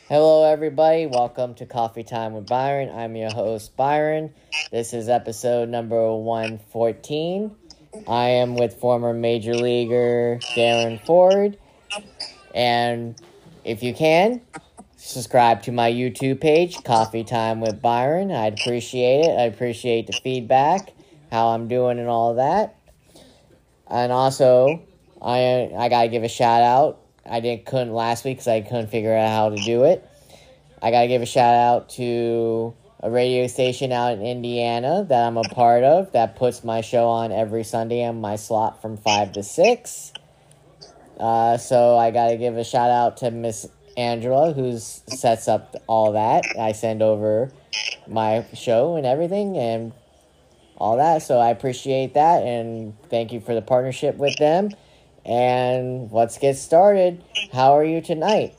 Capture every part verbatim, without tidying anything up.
Hello, everybody. Welcome to Coffee Time with Byron. I'm your host, Byron. This is episode number one fourteen. I am with former Major Leaguer Darren Ford. And if you can, subscribe to my YouTube page, Coffee Time with Byron. I'd appreciate it. I appreciate the feedback, how I'm doing, and all that. And also, I I gotta give a shout out. I didn't couldn't last week because I couldn't figure out how to do it. I gotta give a shout out to a radio station out in Indiana that I'm a part of that puts my show on every Sunday in my slot from five to six. Uh, so I gotta give a shout out to Miss Angela, who sets up all that. I send over my show and everything and all that, so I appreciate that, and thank you for the partnership with them. And let's get started. How are you tonight?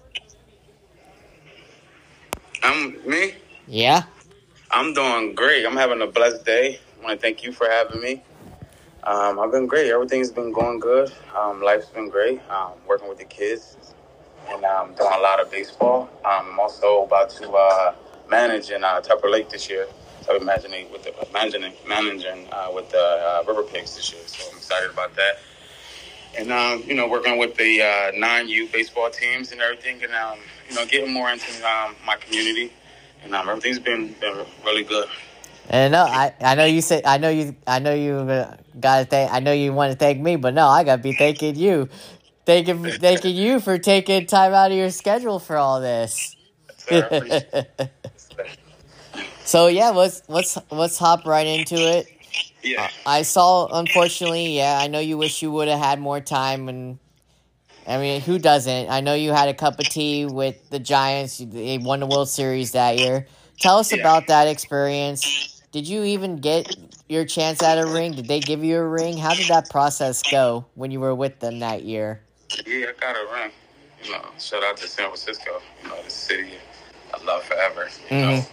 I'm me? Yeah. I'm doing great. I'm having a blessed day. I want to thank you for having me. Um, I've been great. Everything's been going good. Um, life's been great. Um, working with the kids and um, doing a lot of baseball. Um, I'm also about to uh, manage in uh, Tupper Lake this year. So I'm imagining with the managing managing uh, with the uh, River Pigs this year. So I'm excited about that. And um, you know, working with the uh, non-U baseball teams and everything, and um, you know, getting more into um, my community, and um, everything's been, been really good. And no, I, I know you say I know you I know you uh, gotta thank I know you want to thank me, but no, I gotta be thanking you, thanking thanking you for taking time out of your schedule for all this. Sir, I appreciate it. So yeah, let's let's let's hop right into it. Yeah. Uh, I saw, unfortunately, yeah, I know you wish you would have had more time, and I mean, who doesn't? I know you had a cup of tea with the Giants. They won the World Series that year. Tell us Yeah. about that experience. Did you even get your chance at a ring? Did they give you a ring? How did that process go when you were with them that year? Yeah, I got a ring. You know, shout out to San Francisco. You know, the city I love forever. You Mhm. know,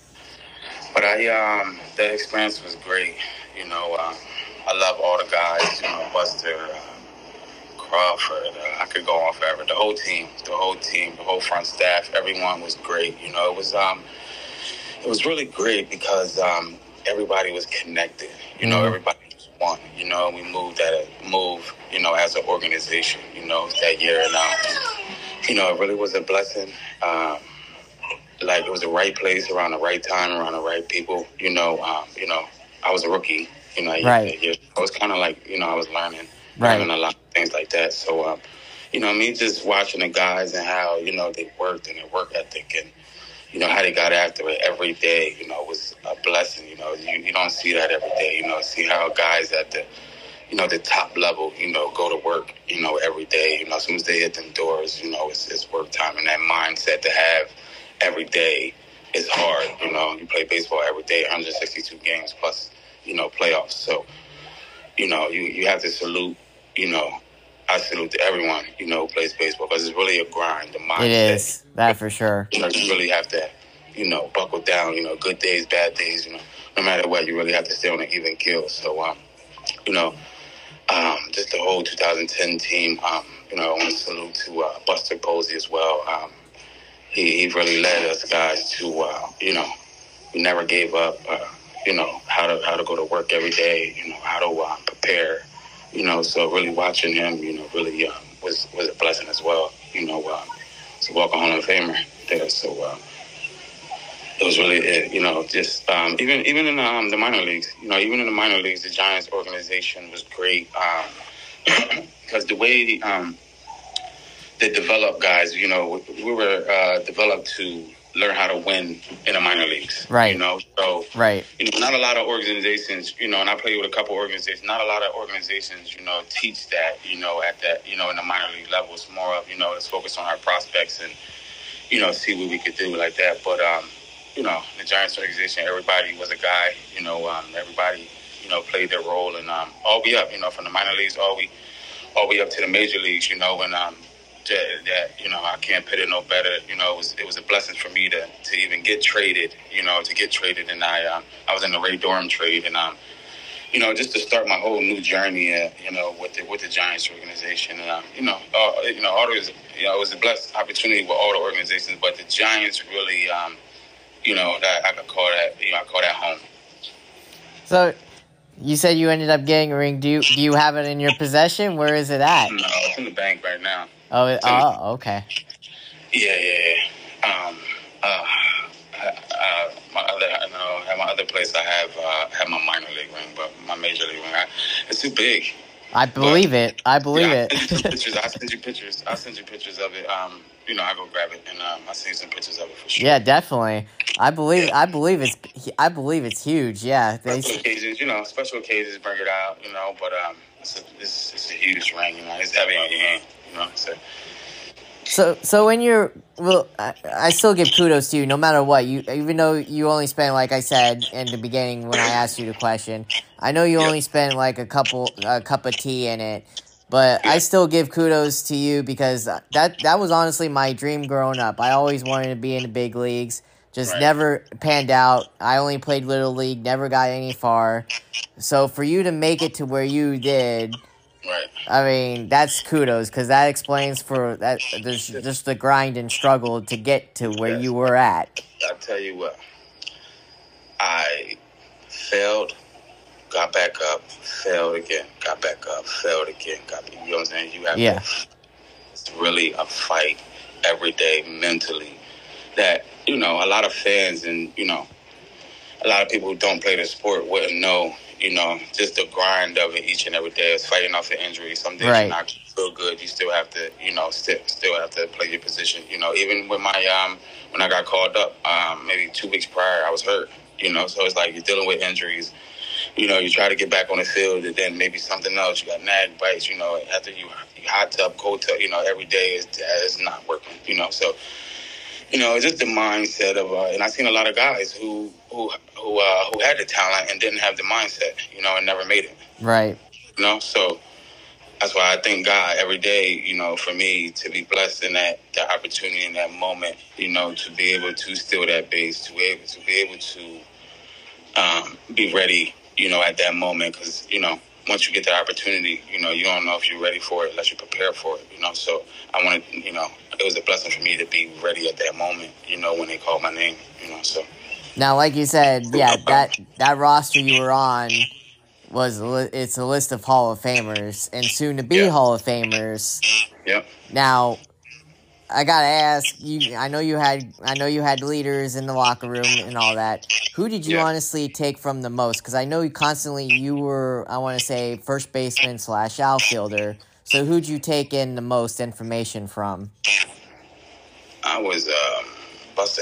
but I um, the experience was great. You know, um, I love all the guys. You know, Buster, uh, Crawford. Uh, I could go on forever. The whole team, the whole team, the whole front staff. Everyone was great. You know, it was um, it was really great because um, everybody was connected. You know, Mhm. everybody was one. You know, we moved at a move. You know, as an organization. You know, that year, and um, you know, it really was a blessing. Um, like it was the right place around the right time, around the right people. You know, um, you know, I was a rookie. You know, Right. I, I was kind of like, you know, I was learning, Right. learning a lot of things like that. So, um, you know, me just watching the guys and how, you know, they worked and their work ethic and, you know, how they got after it every day, you know, was a blessing. You know, you, you don't see that every day. You know, see how guys at the, you know, the top level, you know, go to work, you know, every day. You know, as soon as they hit them doors, you know, it's, it's work time. And that mindset to have every day is hard. You know, you play baseball every day, one hundred sixty-two games plus, you know, playoffs. So, you know, you, you have to salute, you know, I salute to everyone, you know, who plays baseball because it's really a grind, the mindset. It is. That for sure. You know, you really have to, you know, buckle down, you know, good days, bad days, you know, no matter what, you really have to stay on an even keel. So, um, you know, um, just the whole two thousand ten team, um, you know, I want to salute to uh, Buster Posey as well. Um, he, he really led us guys to, uh, you know, we never gave up, uh, you know, how to how to go to work every day, you know, how to uh, prepare, you know, so really watching him, you know, really um, was, was a blessing as well, you know, um, so welcome Hall of Famer there, so uh, it was really, it, you know, just um, even even in um, the minor leagues, you know, even in the minor leagues, the Giants organization was great um, because the way um, they developed guys, you know, we were uh, developed to learn how to win in the minor leagues, Right. You know, so Right. you know, not a lot of organizations, you know, and I play with a couple organizations. Not a lot of organizations, you know, teach that, you know, at that, you know, in the minor league level. It's more of, you know, let's focus on our prospects and, you know, see what we could do like that. But um, you know, the Giants organization, everybody was a guy, you know, um, everybody, you know, played their role, and um, all we up, you know, from the minor leagues, all we, all we up to the major leagues, you know, and um. That, that you know, I can't put it no better. You know, it was it was a blessing for me to, to even get traded. You know, to get traded, and I um, I was in the Ray Durham trade, and um, you know, just to start my whole new journey, uh, you know, with the with the Giants organization, and uh, you know, uh, you know, all those, you know, it was a blessed opportunity with all the organizations, but the Giants really, um, you know, that I could call that, you know, I call that home. So, you said you ended up getting a ring. Do you do you have it in your possession? Where is it at? No, it's in the bank right now. Oh, it, oh, okay. Yeah, yeah, yeah. Um, uh, uh, my other, you know, at my other place, I have uh, have my minor league ring, but my major league ring, I, it's too big. I believe but, it. I believe yeah, it. I send you pictures. I send you pictures. I send you pictures of it. Um, you know, I go grab it and um, I see some pictures of it for sure. Yeah, definitely. I believe. Yeah. I believe it's. I believe it's huge. Yeah. They, special occasions, you know, special occasions bring it out. You know, but um, it's a it's, it's a huge ring. You know, it's heavy on your hand. You know, so. So, so when you're, well, I, I still give kudos to you, no matter what. You, even though you only spent, like I said in the beginning when I asked you the question, I know you only spent like a couple, a cup of tea in it, but I still give kudos to you because that that was honestly my dream growing up. I always wanted to be in the big leagues, just right. never panned out. I only played little league, never got any far. So for you to make it to where you did. Right. I mean, that's kudos because that explains for that. There's just the grind and struggle to get to where yes. you were at. I'll tell you what. I failed, got back up, failed again, got back up, failed again, got back. You know what I'm saying? You have yeah. to, it's really a fight every day mentally. That you know, a lot of fans and you know, a lot of people who don't play the sport wouldn't know. You know, just the grind of it each and every day is fighting off an injury. Some days right. you're not feel good. You still have to, you know, still still have to play your position. You know, even with my um when I got called up, um maybe two weeks prior, I was hurt. You know, so it's like you're dealing with injuries. You know, you try to get back on the field, and then maybe something else. You got nag bites. You know, after you, you hot tub, cold tub. You know, every day is is not working. You know, so. You know, it's just the mindset of, uh, and I've seen a lot of guys who who who uh, who had the talent and didn't have the mindset, you know, and never made it. Right. You know, so that's why I thank God every day, you know, for me to be blessed in that, that opportunity in that moment, you know, to be able to steal that base, to be able to be able to um, be ready, you know, at that moment, because you know. Once you get that opportunity, you know, you don't know if you're ready for it unless you prepare for it, you know. So I wanted, you know, it was a blessing for me to be ready at that moment, you know, when they called my name, you know, so. Now, like you said, yeah, that, that roster you were on was, it's a list of Hall of Famers and soon-to-be yeah. Hall of Famers. Yep. Now, I gotta ask you. I know you had. I know you had leaders in the locker room and all that. Who did you yeah. honestly take from the most? Because I know you constantly. You were. I want to say first baseman slash outfielder. So who'd you take in the most information from? I was uh, Buster.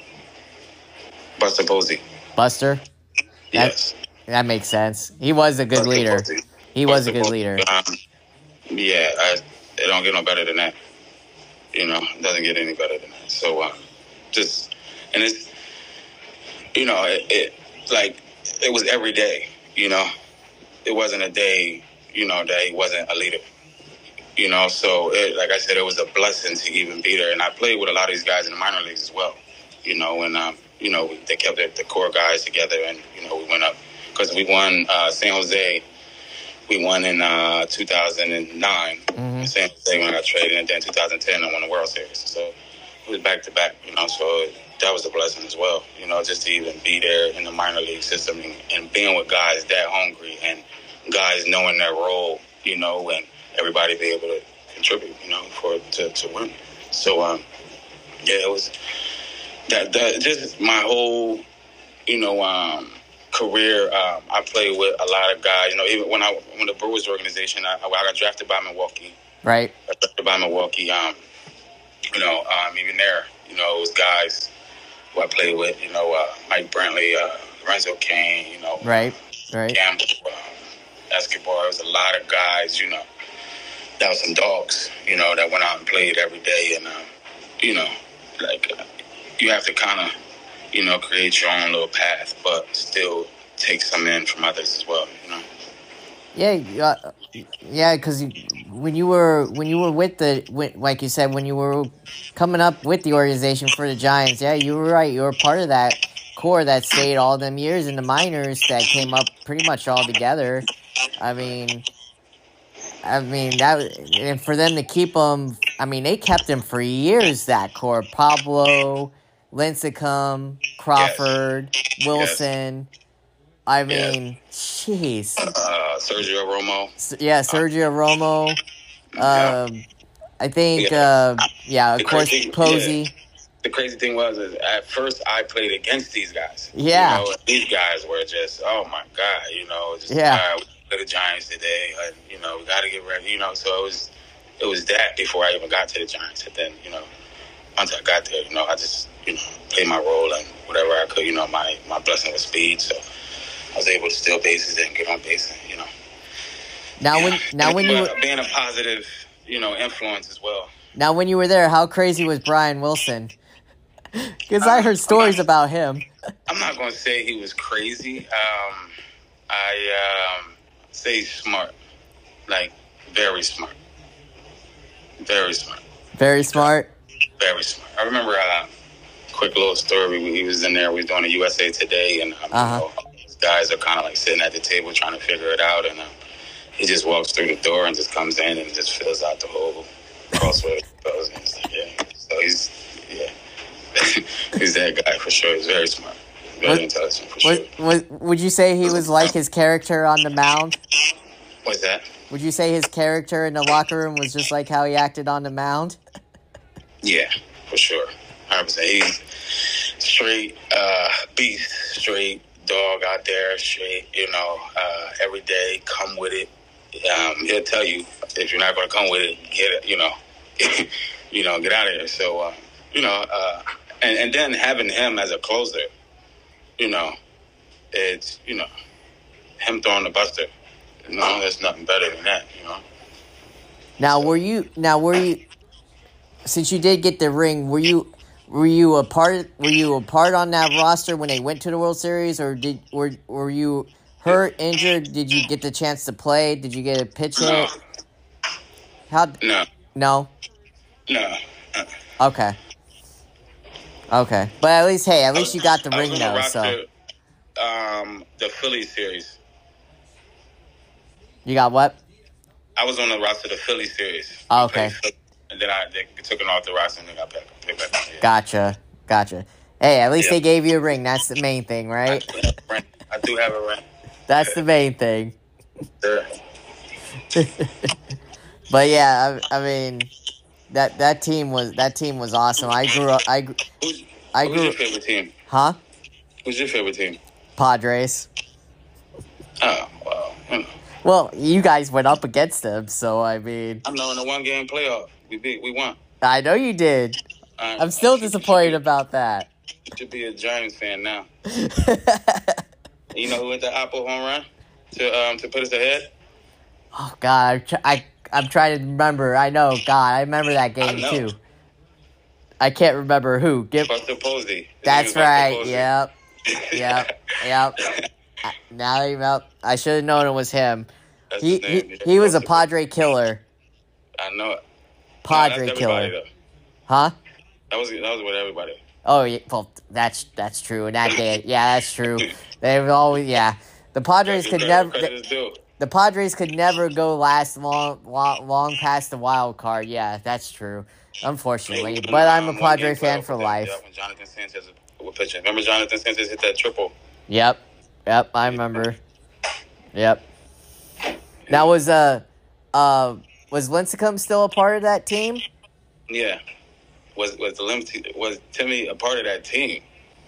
Buster Posey. Buster. Yes. That, that makes sense. He was a good Buster leader. Posey. He Buster was a good Posey. leader. Um, yeah, I, it don't get no better than that. You know, it doesn't get any better than that. So, um, just, and it's, you know, it, it, like, it was every day, you know. It wasn't a day, you know, that he wasn't a leader. You know, so, it, like I said, it was a blessing to even be there. And I played with a lot of these guys in the minor leagues as well, you know, and, um, you know, they kept the, the core guys together and, you know, we went up. Because we won uh, San Jose. We won in uh, two thousand nine, mm-hmm. San Jose when I got traded, and then two thousand ten I won the World Series. So it was back to back, you know. So that was a blessing as well, you know, just to even be there in the minor league system and, and being with guys that hungry and guys knowing their role, you know, and everybody be able to contribute, you know, for to, to win. So um, yeah, it was that that just my whole, you know, um. career. Um, I played with a lot of guys. You know, even when I when the Brewers organization, I, I got drafted by Milwaukee. Right. I got drafted by Milwaukee. Um, you know, um, even there, you know, it was guys who I played with. You know, uh, Mike Brantley, uh, Lorenzo Cain. You know, right, right. Gamble, um, Escobar. It was a lot of guys. You know, that was some dogs. You know, that went out and played every day, and um, you know, like uh, you have to kind of. You know, create your own little path, but still take some in from others as well. You know. Yeah, uh, yeah, because when you were when you were with the when, like you said when you were coming up with the organization for the Giants, yeah, you were right. You were part of that core that stayed all them years in the minors that came up pretty much all together. I mean, I mean that, and for them to keep them, I mean they kept him for years. That core: Pablo, Lincecum, Crawford, yes. Wilson. Yes. I mean, jeez. Yes. Uh, Sergio Romo. Yeah, Sergio Romo. Um, yeah. I think, yeah, uh, yeah of the course, crazy, Posey. Yeah. The crazy thing was, is at first I played against these guys. Yeah. You know, these guys were just, oh my God, you know, just, yeah. all right, we play the Giants today, and, you know, we got to get ready, you know, so it was, it was that before I even got to the Giants. And then, you know, once I got there, you know, I just, you know, played my role and whatever I could, you know, my, my blessing was speed, so I was able to steal bases and get on base, and, you know. Now yeah. when, now when you were being a positive, you know, influence as well. Now when you were there, how crazy was Brian Wilson? Because I heard stories not, about him. I'm not going to say he was crazy. Um, I um, say smart. Like, very smart. Very smart. Very smart? Very smart. I remember a quick little story. He was in there. We were doing a U S A Today. And um, uh-huh. you know, these guys are kind of like sitting at the table trying to figure it out. And um, he just walks through the door and just comes in and just fills out the whole crossword. And he's like, yeah. So he's, yeah. He's that guy for sure. He's very smart, very what, intelligent for what, sure. What, would you say he was like his character on the mound? What's that? Would you say his character in the locker room was just like how he acted on the mound? Yeah, for sure. one hundred percent. He's straight uh, beast, straight dog out there, straight, you know, uh, every day, come with it. Um, he'll tell you, if you're not going to come with it, get it, you know, you know, get out of here. So, uh, you know, uh, and, and then having him as a closer, you know, it's, you know, him throwing the buster. You know, there's nothing better than that, you know. Now, were you, now, were you, since you did get the ring, were you, were you a part, were you a part on that roster when they went to the World Series, or did, were, were you hurt, injured? Did you get the chance to play? Did you get a pitch hit? No. How? No. No? No. Okay. Okay. But at least, hey, at least was, you got the ring now, roster, so. Um, the Phillies series. You got what? I was on the roster of the Phillies series. Oh, okay. And then I they took it off the roster and then got back, picked back on. Yeah. Gotcha. Gotcha. Hey, at least yeah. they gave you a ring. That's the main thing, right? I, I do have a ring. That's the main thing. Sure. But yeah, I, I mean, that that team was that team was awesome. I grew up. I who's, I who's grew. your favorite team? Huh? Who's your favorite team? Padres. Oh wow. Hmm. Well, you guys went up against them, so I mean. I know in the one game playoff, we beat, we won. I know you did. I'm, I'm still disappointed be, about that. You should be a Giants fan now. You know who hit the Apple home run to um to put us ahead? Oh God, I, I I'm trying to remember. I know, God, I remember that game too. I can't remember who. Give. Buster Posey. That's right. Posey. Yep. Yep. Yep. Now you know. I should have known it was him. That's he he, he was a Padre killer. I know it. Padre no, killer. Though. Huh? That was that was with everybody. Oh yeah, well that's that's true. And that day, yeah, that's true. They were always yeah. The Padres could never. The, the Padres could never go last long, long, long past the wild card. Yeah, that's true. Unfortunately, but I'm a Padre fan for life. Yeah, when Jonathan Sanchez was pitching, remember Jonathan Sanchez hit that triple? Yep, yep, I remember. Yep. Now was uh, uh, was Lincecum still a part of that team? Yeah. Was was the Lim- was Timmy a part of that team?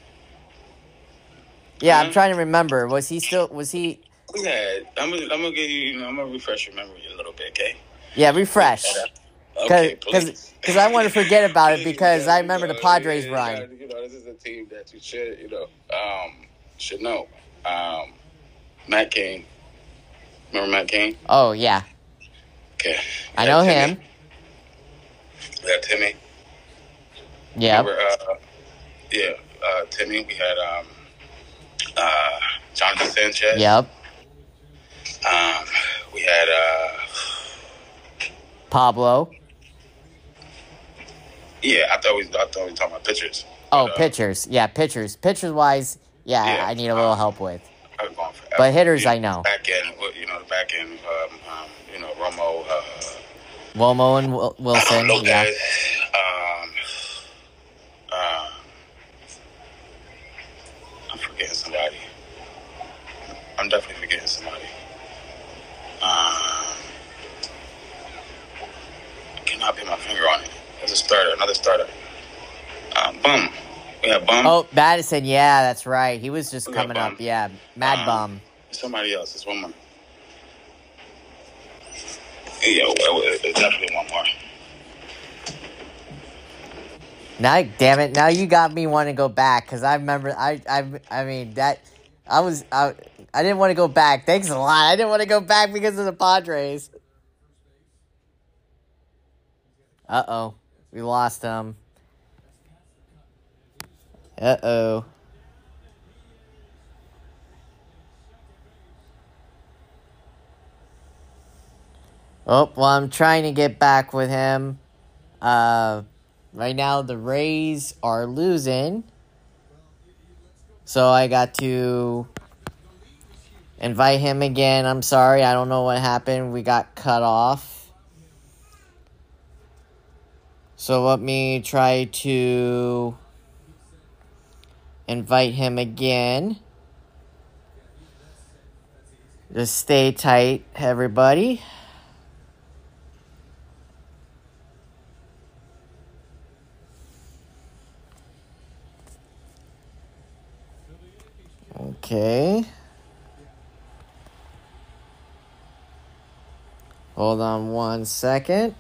Yeah, mm-hmm. I'm trying to remember. Was he still? Was he? Yeah, I'm gonna I'm gonna give you. You know, I'm gonna refresh your memory a little bit, okay? Yeah, refresh. Okay, because because I want to forget about it because I remember the Padres run. You know, this is a team that you should you know um, should know. Um, Matt Cain. Remember Matt Cain? Oh yeah. Okay. I know Timmy. him. We had Timmy. Yeah. Remember, uh, yeah, uh, Timmy. We had um, uh, Jonathan Sanchez. Yep. Um, we had uh, Pablo. Yeah, I thought we, I thought we were talking about pitchers. Oh, But, uh, pitchers. Yeah, pitchers. Pitchers wise, yeah, yeah, I need a little um, help with. I've gone forever. But hitters, you know, I know. Back end, you know, the back end, um, um, you know, Romo, uh, Womo and Wil- Wilson, uh, Lopez, yeah. um, uh, I'm forgetting somebody. I'm definitely forgetting somebody. Um, I cannot put my finger on it. There's a starter, another starter. Um, Bum. We have Bum. Oh, Madison, yeah, that's right. He was just We coming got up, yeah. Mad Um, Bum. Somebody else. There's one more. Yeah, well, well, definitely one more. Now, damn it! Now you got me wanting to go back because I remember. I, I, I mean that. I was. I, I didn't want to go back. Thanks a lot. I didn't want to go back because of the Padres. Uh oh, we lost him. Uh oh. Oh well, I'm trying to get back with him. Uh. Right now, the Rays are losing. So I got to invite him again. I'm sorry. I don't know what happened. We got cut off. So let me try to invite him again. Just stay tight, everybody. Okay. Hold on one second.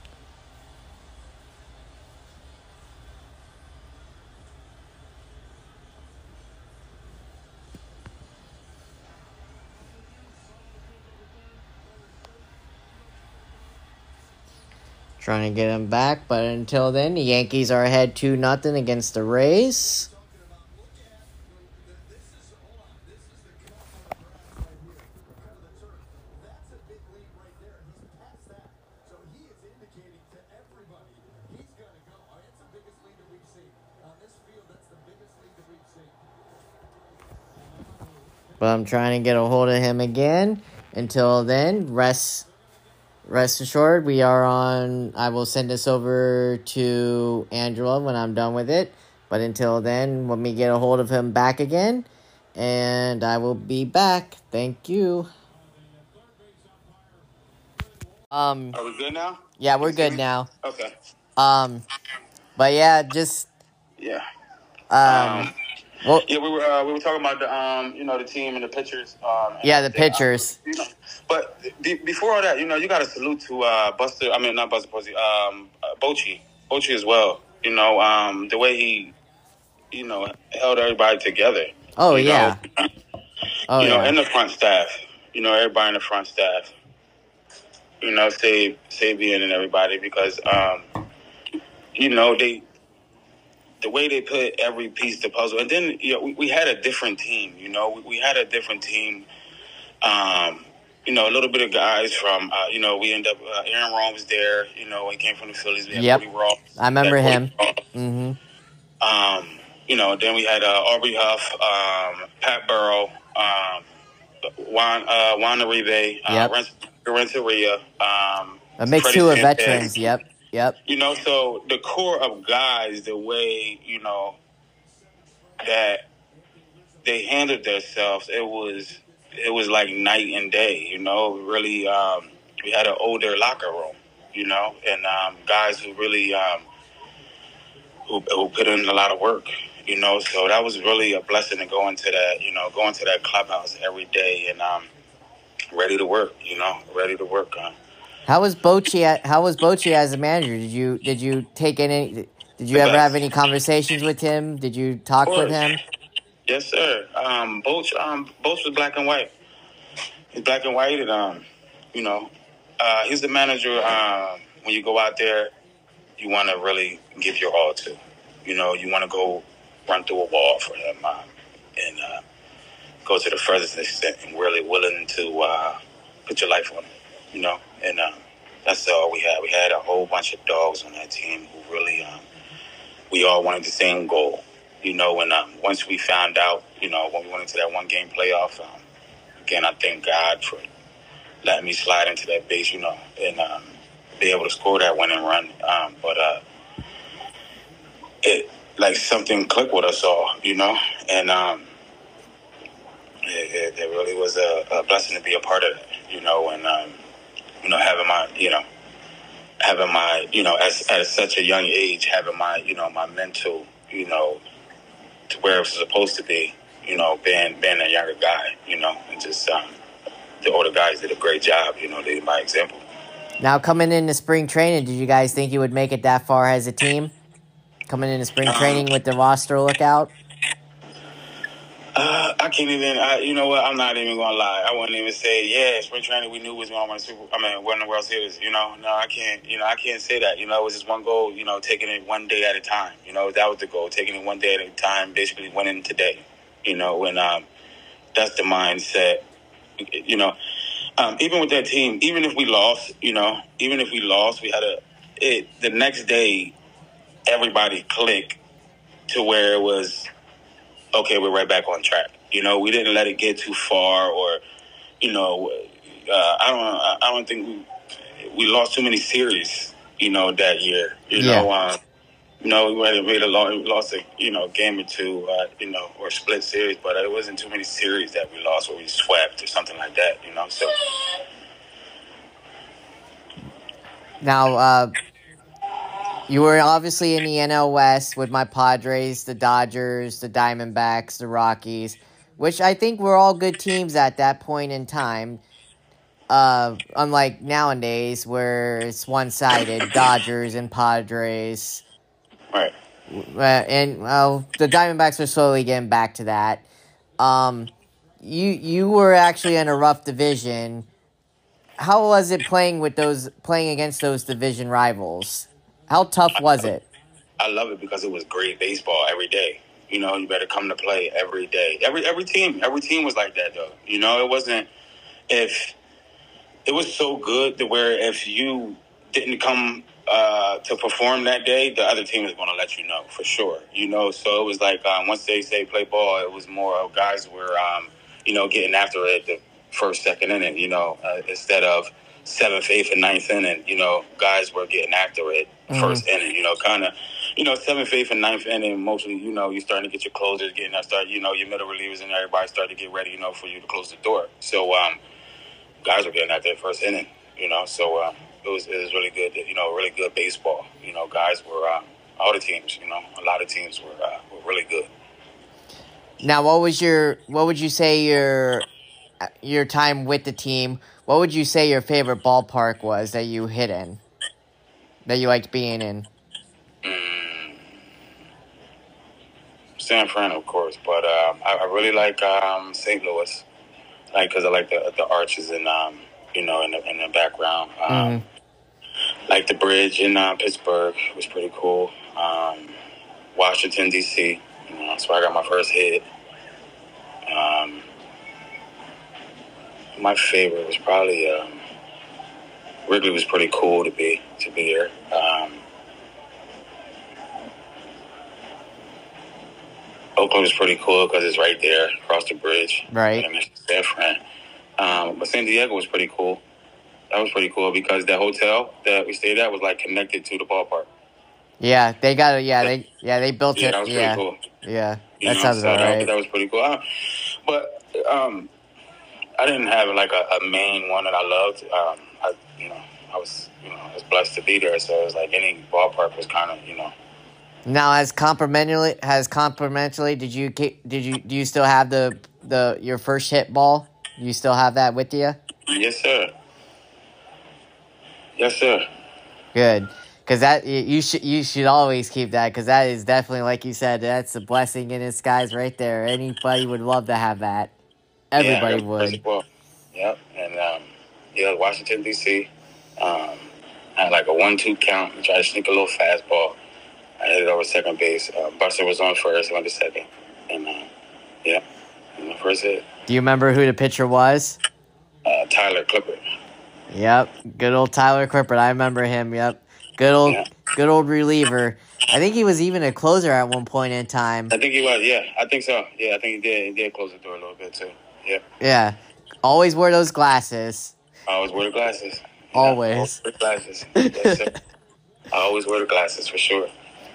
Trying to get him back, but until then, the Yankees are ahead two nothing against the Rays. But I'm trying to get a hold of him again. Until then, rest rest assured, we are on. I will send this over to Angela when I'm done with it. But until then, let me get a hold of him back again. And I will be back. Thank you. Um. Are we good now? Yeah, we're good now. Okay. Um. But yeah, just. Yeah. Um. Um, well. Yeah, we were uh, we were talking about the um you know the team and the pitchers. Um, and Yeah, the everything. pitchers. Uh, you know, but be, before all that, you know, you got to salute to uh, Buster. I mean, not Buster Posey. Um, uh, Bochy, Bochy as well. You know, um, the way he, you know, held everybody together. Oh you yeah. Know, Oh you know, yeah. and the front staff. You know, everybody in the front staff. You know, save Sabian and everybody because um, you know they. The way they put every piece of the puzzle, and then you know we, we had a different team. You know, we, we had a different team. Um, you know, a little bit of guys from. Uh, you know, we end up. Uh, Aaron Rome was there. You know, he came from the Phillies. We had Yep. Cody Ross. I remember Cody him. Ross. Mm-hmm. Um, you know, then we had uh, Aubrey Huff, um, Pat Burrow, um, Juan uh, Juan Uribe, uh, Yep. Renteria, um, A mix Freddie two of Sanchez. veterans. Yep. Yep. You know, so the core of guys, the way, you know, that they handled themselves, it was it was like night and day, you know. Really, um, we had an older locker room, you know, and um, guys who really um, who, who put in a lot of work, you know. So that was really a blessing to go into that, you know, go into that clubhouse every day and um, ready to work, you know, ready to work on. How was Bochy? How was Bochy as a manager? Did you did you take any? Did you ever have any conversations with him? Did you talk with him? Yes, sir. Um, Boch, um, Boch was black and white. He's black and white, and um, you know, uh, he's the manager. Um, when you go out there, you want to really give your all to. You know, you want to go run through a wall for him, um, and uh, go to the furthest extent, and really willing to uh, put your life on it. You know, and um, that's all we had. We had a whole bunch of dogs on that team who really um, we all wanted the same goal. You know, and um, once we found out, you know, when we went into that one game playoff, um, again, I thank God for letting me slide into that base, you know, and um, be able to score that winning run. Um, but uh, it like something clicked with us all, you know, and um, it, it, it really was a, a blessing to be a part of it, you know, and um, you know, having my, you know, having my, you know, as at such a young age, having my, you know, my mental, you know, to where it was supposed to be, you know, being being a younger guy, you know, and just um, the older guys did a great job, you know, leading by example. Now, coming into spring training, did you guys think you would make it that far as a team? Coming into spring Um, training with the roster lookout? Uh, I can't even. I, you know what? I'm not even gonna lie. I wouldn't even say, yeah, spring training we knew was going to win the Super. I mean, win the World Series. You know, no, I can't. You know, I can't say that. You know, it was just one goal. You know, taking it one day at a time. You know, that was the goal. Taking it one day at a time. Basically, winning today. You know, and um, that's the mindset. You know, um, even with that team, even if we lost, you know, even if we lost, we had a. It the next day, everybody clicked to where it was. Okay, we're right back on track. You know, we didn't let it get too far, or, you know, uh, I don't, I don't think we we lost too many series. You know, that year. You Yeah. know, um, you know, we might have made a long, lost a you know game or two, uh, you know, or split series, but it wasn't too many series that we lost where we swept or something like that. You know, so. Now, uh, you were obviously in the N L West with my Padres, the Dodgers, the Diamondbacks, the Rockies, which I think were all good teams at that point in time. Uh, unlike nowadays where it's one-sided, Dodgers and Padres. Right. Uh, and well, the Diamondbacks are slowly getting back to that. Um, you you were actually in a rough division. How was it playing with those playing against those division rivals? How tough was it? I love it because it was great baseball every day. You know, you better come to play every day. Every every team, every team was like that though. You know, it wasn't if it was so good to where if you didn't come uh, to perform that day, the other team is going to let you know for sure. You know, so it was like um, once they say play ball, it was more of guys were um, you know getting after it the first, second inning. You know, uh, instead of seventh, eighth, and ninth inning, you know, guys were getting after it mm-hmm. first inning. You know, kind of. You know, seventh, eighth, and ninth inning, mostly, you know, you're starting to get your closers getting out, start, you know, your middle relievers and everybody starting to get ready, you know, for you to close the door. So, um, guys were getting out there first inning, you know, so um, it was it was really good, you know, really good baseball. You know, guys were, uh, all the teams, you know, a lot of teams were uh, were really good. Now, what was your, what would you say your, your time with the team, what would you say your favorite ballpark was that you hit in, that you liked being in? Mm, San Fran, of course, but um, I, I really like um, Saint Louis. Like, because I like the the arches and um, you know, in the in the background. Um, mm-hmm. Like the bridge in uh, Pittsburgh was pretty cool. Um, Washington D C, you know, that's where I got my first hit. Um, my favorite was probably um, Wrigley was pretty cool to be to be here. Um, Oakland was pretty cool because it's right there across the bridge. Right. San Fran. Um, but San Diego was pretty cool. That was pretty cool because that hotel that we stayed at was like connected to the ballpark. Yeah, they got it. Yeah, they yeah they built yeah, it. That was yeah, pretty cool. Yeah, you that know? sounds so about that, right. That was pretty cool. Uh, but um, I didn't have like a, a main one that I loved. Um, I you know I was you know I was blessed to be there, so it was like any ballpark was kind of you know. Now, as complimentary, has complimentary, did you did you do you still have the the your first hit ball? Do you still have that with you? Yes, sir. Yes, sir. Good, because that you should you should always keep that because that is definitely like you said that's a blessing in disguise right there. Anybody would love to have that. Everybody yeah, would. Well, yep, and um, yeah, Washington D C. Um, I had like a one-two count. I tried to sneak a little fastball. I hit it over second base. Uh, Buster was on first. I went to second. And, uh, yeah, my first hit. Do you remember who the pitcher was? Uh, Tyler Clippard. Yep. Good old Tyler Clippard. I remember him, yep. Good old, Yeah. good old reliever. I think he was even a closer at one point in time. I think he was. Yeah, I think so. Yeah, I think he did. He did close the door a little bit too. Yeah. Yeah. Always wear those glasses. I always wear the glasses. Yeah, Always. I always wear the glasses. Yes, sir. I always wear the glasses for sure.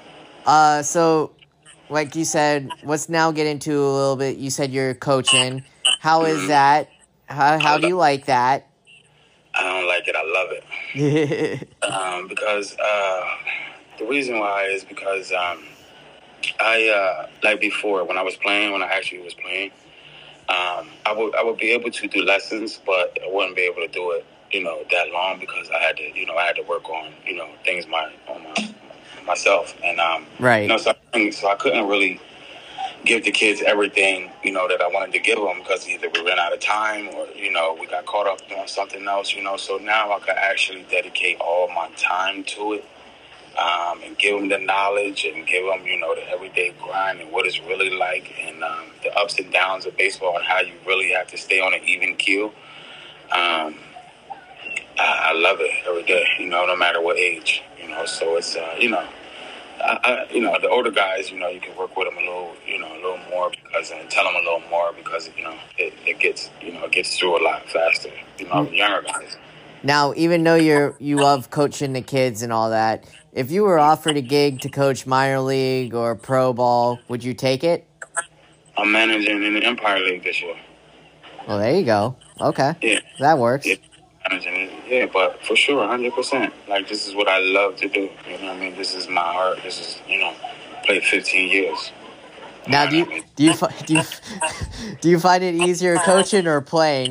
Uh, so, like you said, let's now get into a little bit. You said you're coaching. How is Mhm. that? How how do you like that? I don't like it. I love it. um, because uh, the reason why is because um, I uh, like before when I was playing, when I actually was playing, um, I would I would be able to do lessons, but I wouldn't be able to do it, you know, that long because I had to, you know, I had to work on, you know, things my on my myself, and um, Right. you know, so I, so I couldn't really give the kids everything, you know, that I wanted to give them because either we ran out of time or, you know, we got caught up doing something else, you know. So now I can actually dedicate all my time to it, um, and give them the knowledge and give them, you know, the everyday grind and what it's really like, and um, the ups and downs of baseball and how you really have to stay on an even keel. Um, I, I love it every day, you know, no matter what age, you know. So it's, uh, you know, I, I, you know, the older guys, you know, you can work with them a little, you know, a little more because and tell them a little more because, you know, it, it gets, you know, it gets through a lot faster. You know, the younger guys. Now, even though you're you love coaching the kids and all that, if you were offered a gig to coach minor league or pro ball, would you take it? I'm managing in the Empire League this year. Well, there you go. Okay. Yeah. That works. Yeah. Managing it. Yeah, but for sure, one hundred percent. Like, this is what I love to do. You know what I mean? This is my heart. This is, you know, played fifteen years. Now, do you do you fi- do you do you find it easier coaching or playing?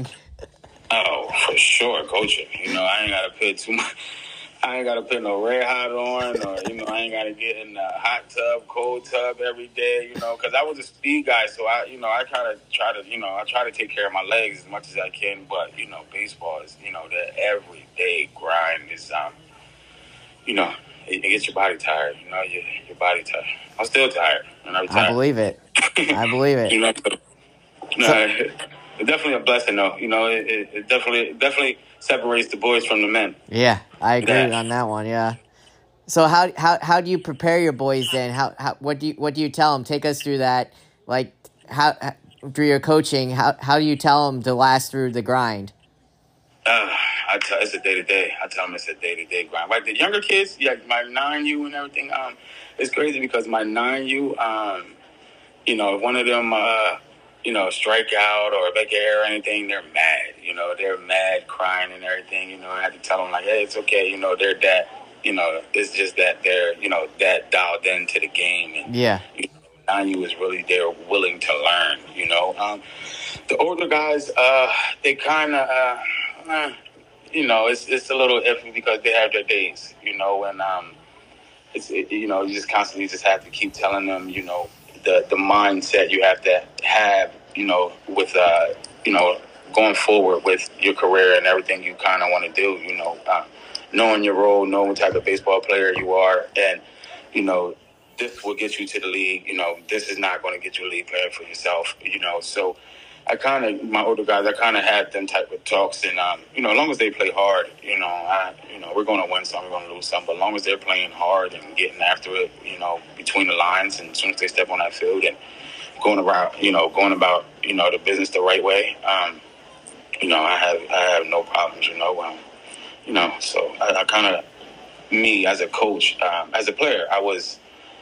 Oh, for sure, coaching. You know, I ain't gotta put too much. I ain't gotta put no red hot on, or you know, I ain't gotta get in the hot tub, cold tub every day. You know, because I was a speed guy, so I, you know, I kind of try to, you know, I try to take care of my legs as much as I can. But you know, baseball is, you know, the everyday grind is, um, you know, it, it gets your body tired. You know, your your body tired. I'm still tired, and I'm tired. I believe it. I believe it. You know, so, no, it, it's definitely a blessing, though. You know, it, it, it definitely it definitely separates the boys from the men. Yeah, I agree Yeah. on that one. Yeah. So how how how do you prepare your boys then? How how what do you what do you tell them? Take us through that. Like how, how through your coaching, how how do you tell them to last through the grind? Uh, I tell it's a day to day. I tell them it's a day to day grind. Like the younger kids, yeah, my nine U and everything. Um, it's crazy because my nine U, um, you know, if one of them, uh, you know, strike out or make an error or anything, they're mad. You know, they're mad, crying and everything. You know, I had to tell them like, hey, it's okay. You know, they're that. You know, it's just that they're, you know, that dialed into the game. And, Yeah. you know, nine U is really they're willing to learn. You know, um, the older guys, uh, they kind of. Uh, Uh, you know, it's it's a little iffy because they have their days, you know, and um, it's it, you know, you just constantly just have to keep telling them, you know, the the mindset you have to have, you know, with uh, you know, going forward with your career and everything you kind of want to do, you know, uh, knowing your role, knowing what type of baseball player you are, and you know, this will get you to the league. You know, this is not going to get you a league player for yourself, you know, so. I kind of, my older guys, I kind of had them type of talks, and um, you know, as long as they play hard, you know, I, you know, we're going to win some, we're going to lose some, but as long as they're playing hard and getting after it, you know, between the lines, and as soon as they step on that field and going around, you know, going about, you know, the business the right way, um, you know, I have, I have no problems, you know, um, you know, so I, I kind of, me as a coach, um, as a player, I was,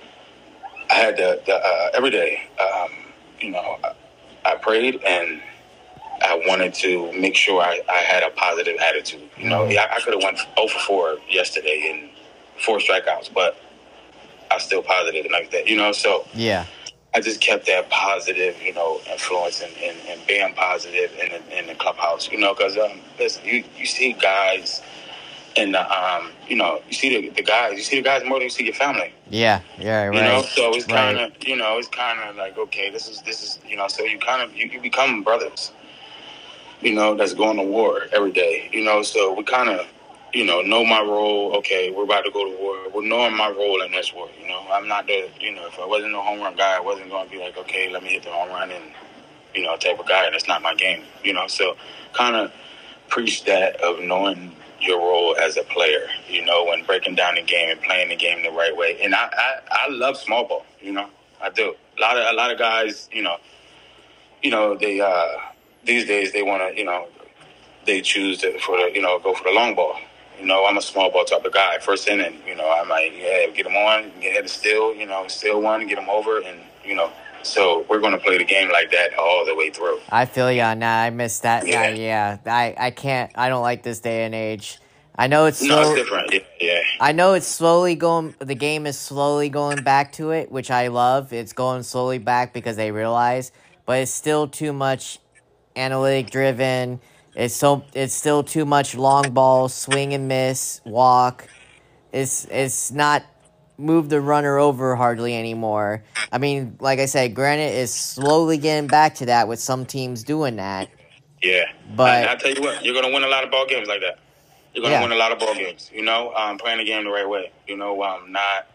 I had the, the uh, every day, um, you know. I, I prayed and I wanted to make sure I, I had a positive attitude. You know, mm-hmm. I, I could have went oh for four yesterday and four strikeouts, but I was still positive and like that, you know. So yeah, I just kept that positive, you know, influence and, and, and being positive in the, in the clubhouse, you know, because um, listen, you, you see guys and the, um, you know, you see the, the guys, you see the guys more than you see your family. Yeah, yeah, right. You know, so it's kind of, right. you know, it's kind of like, okay, this is, this is, you know, so you kind of, you, you become brothers, you know, that's going to war every day, you know, so we kind of, you know, know my role. Okay, we're about to go to war. We're knowing my role in this war, you know. I'm not the, you know, if I wasn't a home run guy, I wasn't going to be like, okay, let me hit the home run and, you know, type of guy. That's not my game, you know, so kind of preach that of knowing your role as a player, you know, when breaking down the game and playing the game the right way. And I, I, I love small ball, you know, I do. A lot of a lot of guys, you know, you know, they uh, these days they want to, you know, they choose to for the, you know, go for the long ball. You know, I'm a small ball type of guy. First inning, you know, I might yeah, get them on, get ahead of steal, you know, steal one, get them over, and you know. So we're going to play the game like that all the way through. I feel you on that. I missed that. Yeah. Yeah, yeah. I, I can't. I don't like this day and age. I know it's No, slow, it's different. Yeah, yeah. I know it's slowly going. The game is slowly going back to it, which I love. It's going slowly back because they realize, but it's still too much analytic driven. It's so. It's still too much long ball, swing and miss, walk. It's it's not move the runner over hardly anymore. I mean, like I said, Granite is slowly getting back to that with some teams doing that. Yeah. But I, I tell you what, you're going to win a lot of ball games like that. You're going to Yeah. win a lot of ball games, you know, um, playing the game the right way. You know, um, not,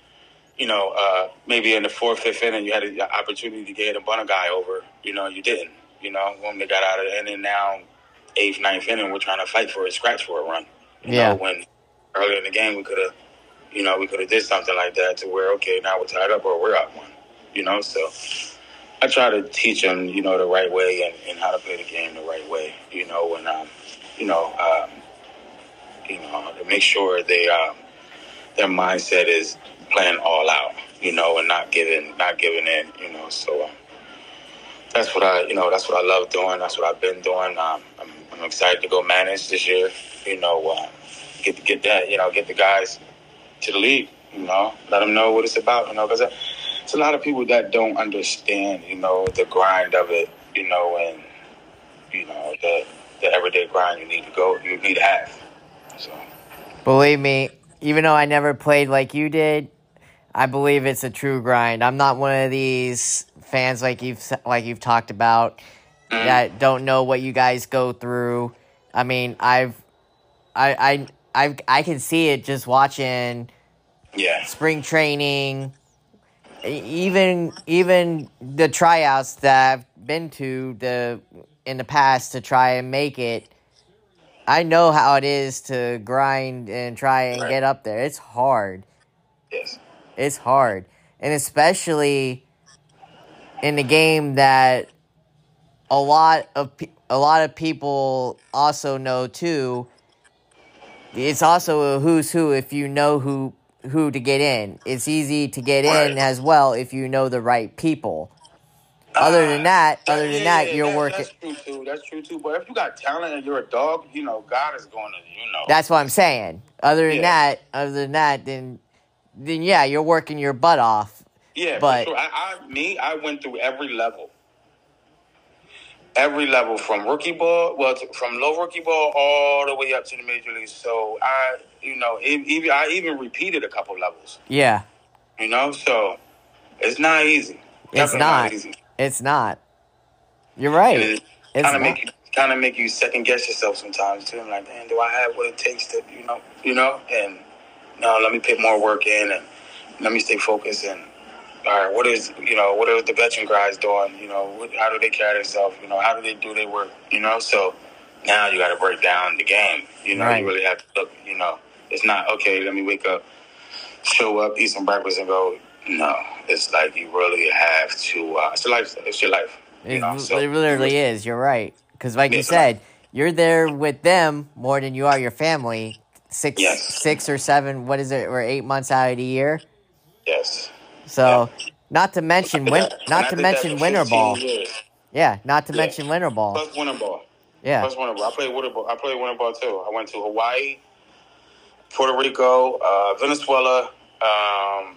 you know, uh, maybe in the fourth, fifth inning, you had an opportunity to get a bunt a guy over. You know, you didn't. You know, when they got out of the inning, now eighth, ninth inning, we're trying to fight for a scratch for a run. You Yeah. know, when earlier in the game we could have, you know, we could have did something like that to where, okay, now we're tied up or we're up one. You know, so I try to teach them, you know, the right way and, and how to play the game the right way. You know, and um, you know, um, you know, to make sure they um, their mindset is playing all out. You know, and not giving, not giving in. You know, so um, that's what I, you know, that's what I love doing. That's what I've been doing. Um, I'm, I'm excited to go manage this year. You know, uh, get get that, you know, get the guys to the league, you know, let them know what it's about, you know, because it's a lot of people that don't understand, you know, the grind of it, you know, and, you know, the the everyday grind you need to go, you need to have. So, believe me, even though I never played like you did, I believe it's a true grind. I'm not one of these fans like you've like you've talked about mm-hmm. that don't know what you guys go through. I mean, I've I I I I can see it just watching yeah, spring training, e- even even the tryouts that I've been to the in the past to try and make it. I know how it is to grind and try and Right. get up there. It's hard. yes, It's hard, and especially in the game that a lot of pe- a lot of people also know too. It's also a who's who if you know who who to get in. It's easy to get Right. in as well if you know the right people. Other than that, Uh, other than yeah, that, you're that- working. That's true too. That's true too. But if you got talent and you're a dog, you know, God is going to, you know. That's what I'm saying. Other than Yeah. that, other than that, then then yeah, you're working your butt off. Yeah, but- for sure. I, I, me, I went through every level. Every level from rookie ball, well, to, from low rookie ball all the way up to the major leagues. So I, you know, e- even I even repeated a couple levels. Yeah, You know, so it's not easy. it's Definitely not. easy. It's not. You're right. And it It's kind of not. make you kind of make you second guess yourself sometimes too. I'm like, man, do I have what it takes to, you know, you know? And no, let me put more work in and let me stay focused and. All right, what is, you know, what are the veteran guys doing? You know, what, how do they carry themselves? You know, how do they do their work? You know, so now you got to break down the game. You know, Right. you really have to look, you know, it's not, okay, let me wake up, show up, eat some breakfast and go. No, it's like you really have to, uh, it's your life. It's your life. You It, know, so it literally is. You're right. Because, like you Yes. said, you're there with them more than you are your family. Six, Yes. six or seven. What is it? Or eight months out of the year. Yes. So, not to mention win, And I not to did that mention for winter fifteen ball. years. Yeah, not to Yeah. mention winter ball. Plus winter ball. Yeah, Plus winter ball. I played winter ball. I played winter ball too. I went to Hawaii, Puerto Rico, uh, Venezuela. Um,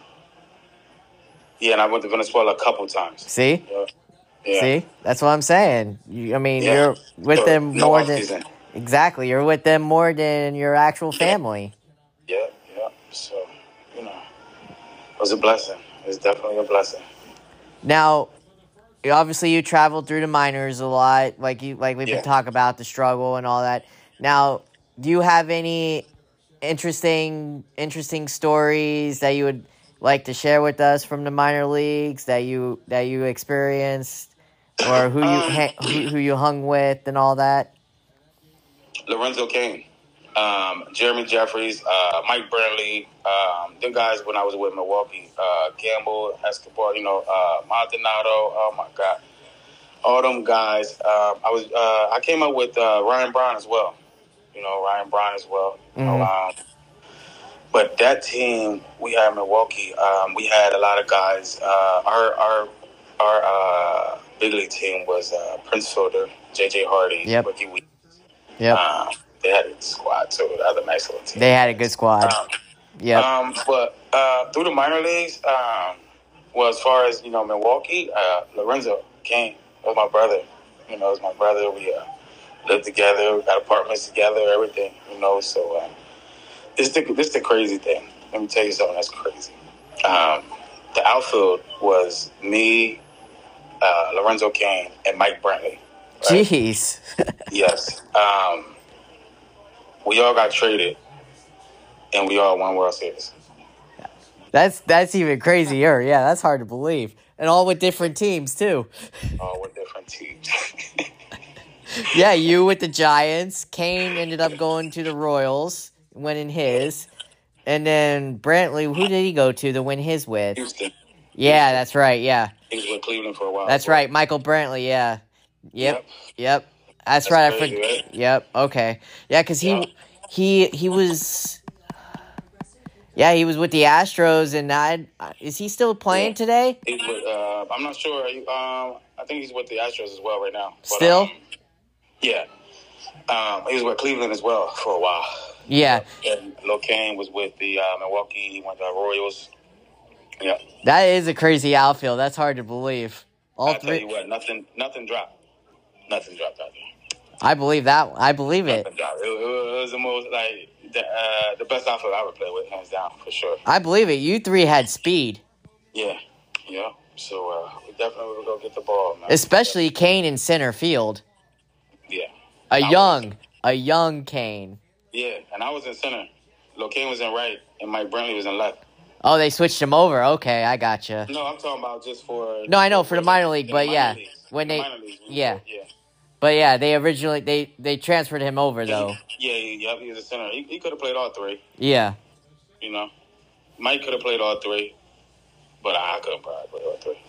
yeah, and I went to Venezuela a couple times. see, Yeah. Yeah. see, that's what I'm saying. You, I mean, Yeah. you're with So, them no more off than season. exactly. You're with them more than your actual family. Yeah, yeah. So, you know, it was a blessing. It's definitely a blessing. Now, obviously, you traveled through the minors a lot, like you like we've Yeah. been talking about the struggle and all that. Now, do you have any interesting interesting stories that you would like to share with us from the minor leagues that you that you experienced, or who you Um, ha- who, who you hung with and all that? Lorenzo Kane. Um, Jeremy Jeffries, uh, Mike Brantley, um, them guys when I was with Milwaukee, uh, Gamble, Escobar, you know, uh, Maldonado, oh my God. All them guys. Um, I was uh, I came up with uh, Ryan Braun as well. You know, Ryan Braun as well. Mm-hmm. You know, um, but that team we had in Milwaukee, um, we had a lot of guys. Uh, our our our uh, big league team was uh, Prince Fielder, J J Hardy, yep. Ricky Weeks. Yep. Um, they had a squad too. That was a nice little team. They had a good squad. Um, yeah. Um, but uh, through the minor leagues, um, well, as far as you know, Milwaukee, uh, Lorenzo Cain was my brother. You know, it was my brother. We uh, lived together, we got apartments together, everything. You know, so uh, this the this the crazy thing. Let me tell you something that's crazy. Um, the outfield was me, uh, Lorenzo Cain, and Mike Brantley. Right? Jeez. Yes. Um, we all got traded, and we all won World Series. That's that's even crazier. Yeah, that's hard to believe. And all with different teams, too. All with different teams. Yeah, you with the Giants. Cain ended up going to the Royals, winning his. And then Brantley, who did he go to to win his with? Houston. Yeah, Houston. that's right, yeah. He was with Cleveland for a while. That's right, Michael Brantley, yeah. Yep, yep. yep. That's, That's right. crazy, I forgot. right? Yep, okay. Yeah, because he, Yeah. he, he was... Yeah, he was with the Astros, and I, is he still playing Yeah. today? He's with, uh, I'm not sure. Um, I think he's with the Astros as well right now. But, Still? Um, yeah. Um, he was with Cleveland as well for a while. Yeah. And Lil Kane was with the uh, Milwaukee. He went to the Royals. Yeah. That is a crazy outfield. That's hard to believe. All I'll three. tell you what, nothing, nothing dropped. Nothing dropped out there. I believe that. I believe it. Nothing dropped. It, it, it was the most, like, the, uh, the best outfield I ever played with, hands down, for sure. I believe it. You three had speed. Yeah. Yeah. So uh, we definitely will go get the ball, man. Especially Kane in center field. Yeah. A I young, was- a young Kane. Yeah, and I was in center. Lil Kane was in right, and Mike Brantley was in left. Oh, they switched him over. Okay, I gotcha. No, I'm talking about just for... No, I know, for the minor league, in the but minor yeah. leagues. When In the they- minor leagues, we yeah. were- yeah. But yeah, they originally, they, they transferred him over, though. Yeah, yeah, he was a center. He, he could have played all three, Yeah. you know. Mike could have played all three, but I could have probably played all three.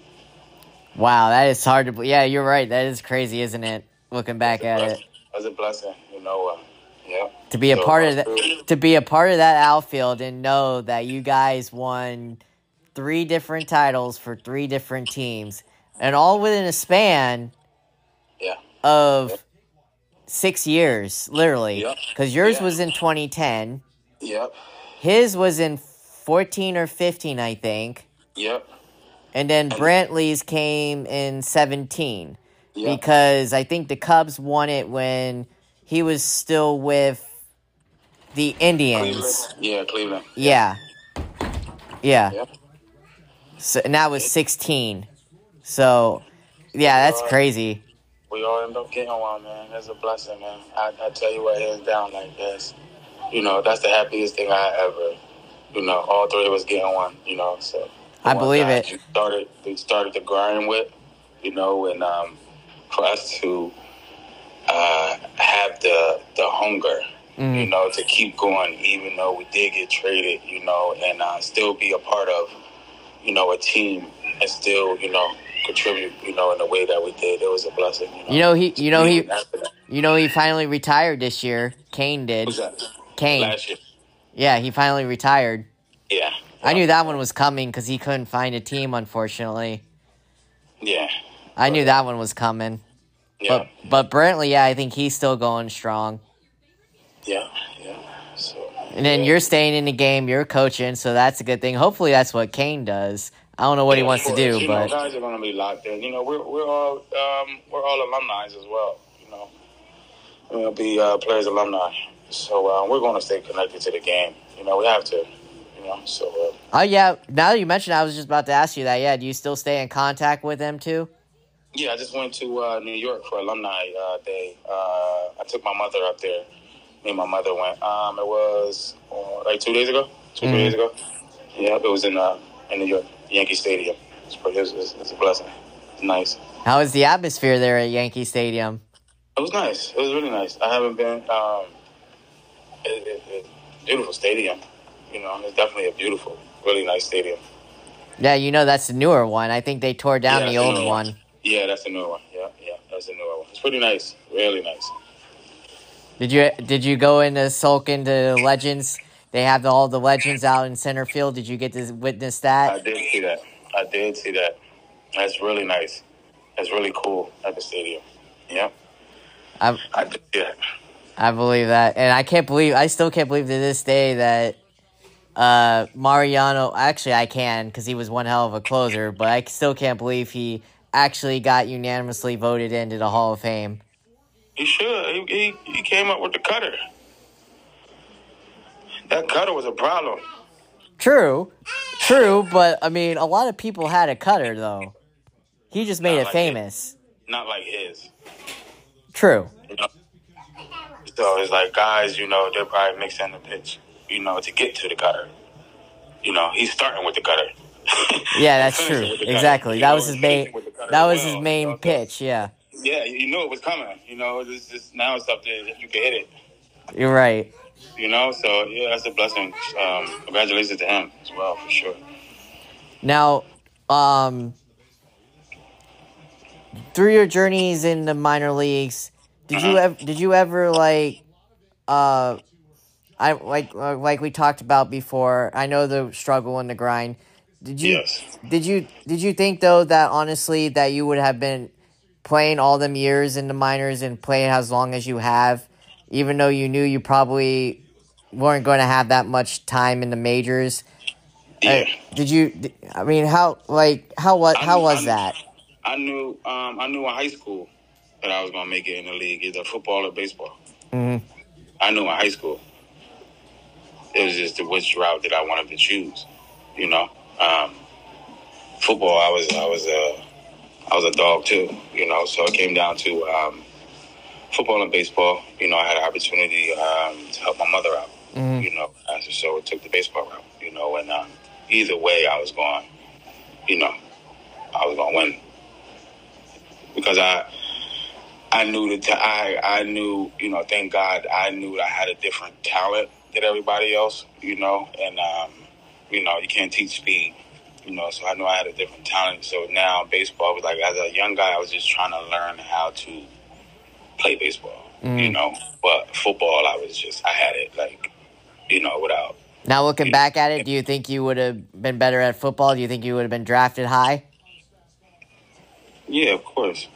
Wow, that is hard to believe. Yeah, you're right. That is crazy, isn't it? Looking back at it. That's a blessing, you know. Uh, yeah. To be a So, part uh, of that, to be a part of that outfield and know that you guys won three different titles for three different teams, and all within a span Yeah. of Yep. six years, literally. Yep. Because yours Yeah. was in twenty ten, Yep. his was in fourteen or fifteen, I think, Yep. and then Brantley's came in seventeen. Yep. Because I think the Cubs won it when he was still with the Indians. Cleveland. Yeah, Cleveland. Yeah. Yeah. Yep. So, and that was sixteen. So, yeah, that's crazy. We all end up getting one, man. That's a blessing, man. I, I tell you what, hands down, like this. You know, that's the happiest thing I ever, you know, all three of us getting one, you know, so. I one believe guy it. We started, we started to grind with, you know, and um, for us to uh, have the the hunger, Mm-hmm. you know, to keep going, even though we did get traded, you know, and uh, still be a part of, you know, a team and still, you know, contribute, you know, in the way that we did. It was a blessing, you know. You know he you know he After that. you know he finally retired this year. Kane did. Who's that? Kane. Last year. Yeah, he finally retired. Yeah. I knew that one was coming because he couldn't find a team, unfortunately. Yeah. I knew that one was coming. Yeah. But but Brantley, yeah, I think he's still going strong. Yeah. Yeah. So. And then yeah. you're staying in the game, you're coaching, so that's a good thing. Hopefully that's what Kane does. I don't know what he Yeah, wants to of do, course. You but know, guys are going to be locked in. You know, we're we're all um, we're all alumni as well. You know, we're going to be uh, players alumni, so uh, we're going to stay connected to the game. You know, we have to. You know, so. Uh, oh yeah, now that you mentioned it, I was just about to ask you that. Yeah, do you still stay in contact with them too? yeah, I just went to uh, New York for alumni uh, day. Uh, I took my mother up there. Me and my mother went. Um, it was uh, like two days ago. Two Mhm. three days ago. Yeah, it was in uh, in New York, Yankee Stadium. It's pretty. It's, it's, it's a blessing. It's nice. How is the atmosphere there at Yankee Stadium? It was nice. It was really nice. I haven't been. Um, it, it, it's a beautiful stadium. You know, it's definitely a beautiful, really nice stadium. Yeah, you know that's the newer one. I think they tore down yeah, the old one. one. Yeah, that's the newer one. Yeah, yeah, that's the newer one. It's pretty nice, really nice. Did you did you go into sulk into Legends? They have the, all the Legends out in center field. Did you get to witness that? I did see that. I did see that. That's really nice. That's really cool at the stadium. Yeah. I I did see that. I believe that, and I can't believe I still can't believe to this day that uh, Mariano. Actually, I can because he was one hell of a closer, but I still can't believe he actually got unanimously voted into the Hall of Fame. He should. He, he, he came up with the cutter. That cutter was a problem. True, true, but I mean, a lot of people had a cutter though. He just made Not it like famous. His. Not like his. True. You know? So it's like guys, you know, they're probably mixing the pitch, you know, to get to the cutter. You know, he's starting with the cutter. Yeah, that's true. Exactly. That was his main. That was his main pitch. Yeah. Yeah, you knew it was coming. You know, this is now it's up there if you can hit it. You're right. You know, so yeah, that's a blessing. Um, congratulations to him as well, for sure. Now, um, through your journeys in the minor leagues, did uh-huh. you ever did you ever like, uh, I like like we talked about before? I know the struggle and the grind. Did you yes. did you did you think though that honestly that you would have been playing all them years in the minors and playing as long as you have, even though you knew you probably weren't going to have that much time in the majors? Yeah. Uh, did you? I mean, how like how what how knew, was I that? I knew um, I knew in high school that I was going to make it in the league, either football or baseball. Mm-hmm. I knew in high school. It was just the which route that I wanted to choose. You know, um, football. I was I was a I was a dog too. You know, so it came down to um, football and baseball. You know, I had an opportunity um, to help my mother out. Mm-hmm. You know, so it took the baseball route. You know, and um, either way, I was going. You know, I was going to win because I. I knew that I I knew, you know, thank God I knew that I had a different talent than everybody else, you know, and, um, you know, you can't teach speed, you know, so I knew I had a different talent. So now baseball was like, as a young guy, I was just trying to learn how to play baseball, mm. you know, but football, I was just, I had it like, you know, without. Now looking back know, at it, do you think you would have been better at football? Do you think you would have been drafted high? Yeah, of course.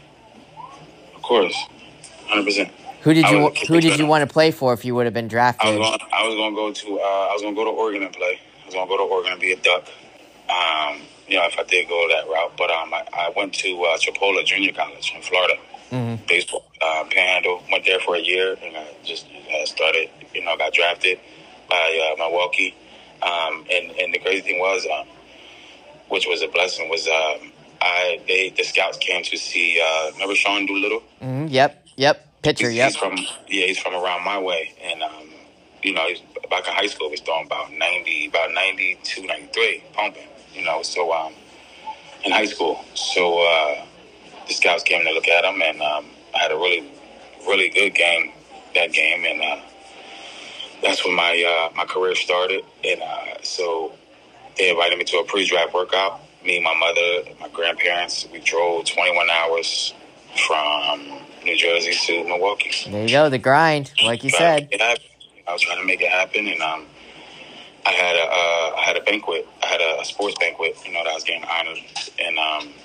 Of course, one hundred percent. Who did you Who did you want to play for if you would have been drafted? I was going. I was going to go to. Uh, I was going to go to Oregon and play. I was going to go to Oregon and be a Duck. Um, you know, if I did go that route, but um, I, I went to uh, Chipola Junior College in Florida. Mm-hmm. Baseball, uh, Panhandle. Went there for a year and I just uh, started. You know, got drafted by uh, Milwaukee. Um, and and the crazy thing was, um, which was a blessing, was. Um, I they the scouts came to see. Uh, remember Sean Doolittle? Mm-hmm. Yep, yep, pitcher. He's, yep. He's from yeah, he's from around my way, and um, you know, he's back in high school. He's throwing about ninety, about ninety-two, ninety-three, pumping. You know, so um, in high school, so uh, the scouts came to look at him, and um, I had a really, really good game that game, and uh, that's when my uh, my career started, and uh, so they invited me to a pre-draft workout. Me, my mother, my grandparents, we drove twenty-one hours from New Jersey to Milwaukee. There you go, the grind, like you said. I was trying to make it happen, and um, I had a uh, I had a banquet. I had a, a sports banquet, you know, that I was getting honored, and um,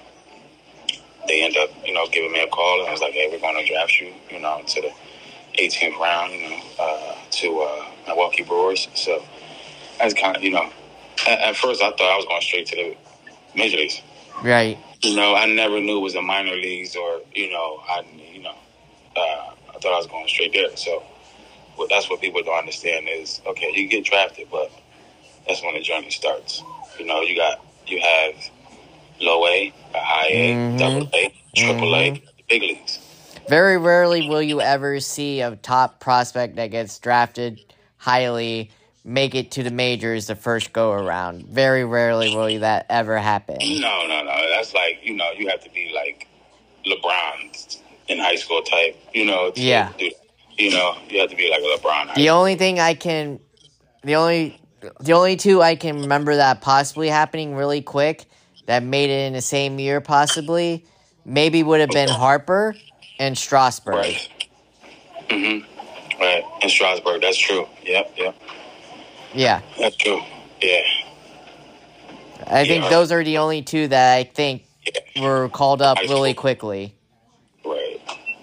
they ended up, you know, giving me a call, and I was like, "Hey, we're going to draft you, you know, to the eighteenth round, you know, uh, to uh, Milwaukee Brewers." So that's kind of, you know, at, at first I thought I was going straight to the major leagues. Right. You know, I never knew it was the minor leagues or, you know, I, you know, uh, I thought I was going straight there. So well, that's what people don't understand is, okay, you get drafted, but that's when the journey starts. You know, you got, you have low A, a high A, mm-hmm. double A, triple mm-hmm. A, the big leagues. Very rarely will you ever see a top prospect that gets drafted highly make it to the majors the first go around. Very rarely will that ever happen. No, no, no. That's like, you know, you have to be like LeBron in high school type, you know, to yeah. do that. You know, you have to be like a LeBron. The only thing I can, the only, the only two I can remember that possibly happening really quick that made it in the same year possibly, maybe would have been Harper and Strasburg. Right. Mm-hmm. Right. And Strasburg, that's true. Yep, yep. Yeah. That's true. Yeah. I think yeah. those are the only two that I think yeah. were called up really quickly. Right.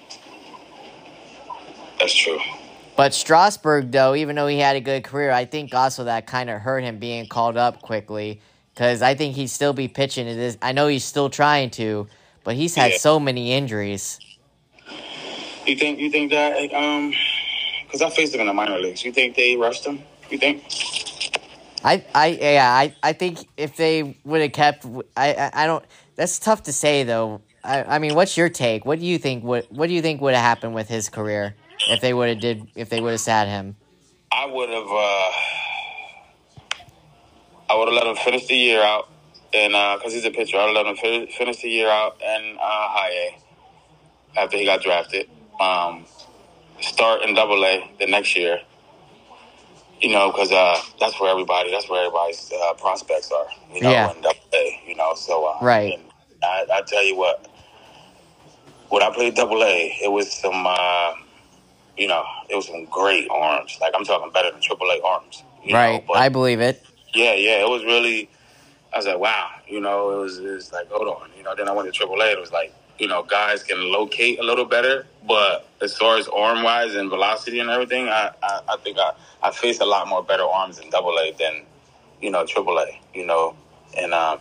That's true. But Strasburg, though, even though he had a good career, I think also that kind of hurt him being called up quickly. Because I think he'd still be pitching to this. I know he's still trying to, but he's had yeah. so many injuries. You think you think that um because I faced him in the minor leagues. You think they rushed him? You think? I I yeah I, I think if they would have kept I, I I don't that's tough to say though. I, I mean, what's your take? What do you think what what do you think would have happened with his career if they would have did if they would have sat him? I would have uh, I would have let him finish the year out, and because uh, he's a pitcher, I would have let him fin- finish the year out in uh, high A after he got drafted. Um, start in Double A the next year. You know, because uh, that's where everybody, that's where everybody's uh, prospects are. You know, yeah. in Double A. You know, so uh, right. And I, I tell you what, when I played Double A, it was some, uh, you know, it was some great arms. Like I'm talking better than Triple A arms. You right, know? But, I believe it. Yeah, yeah, it was really. I was like, wow. You know, it was, it was like, hold on. You know, then I went to Triple A. It was like, you know, guys can locate a little better, but as far as arm wise and velocity and everything, I, I, I think I, I faced a lot more better arms in Double A than, you know, Triple A. You know, and um,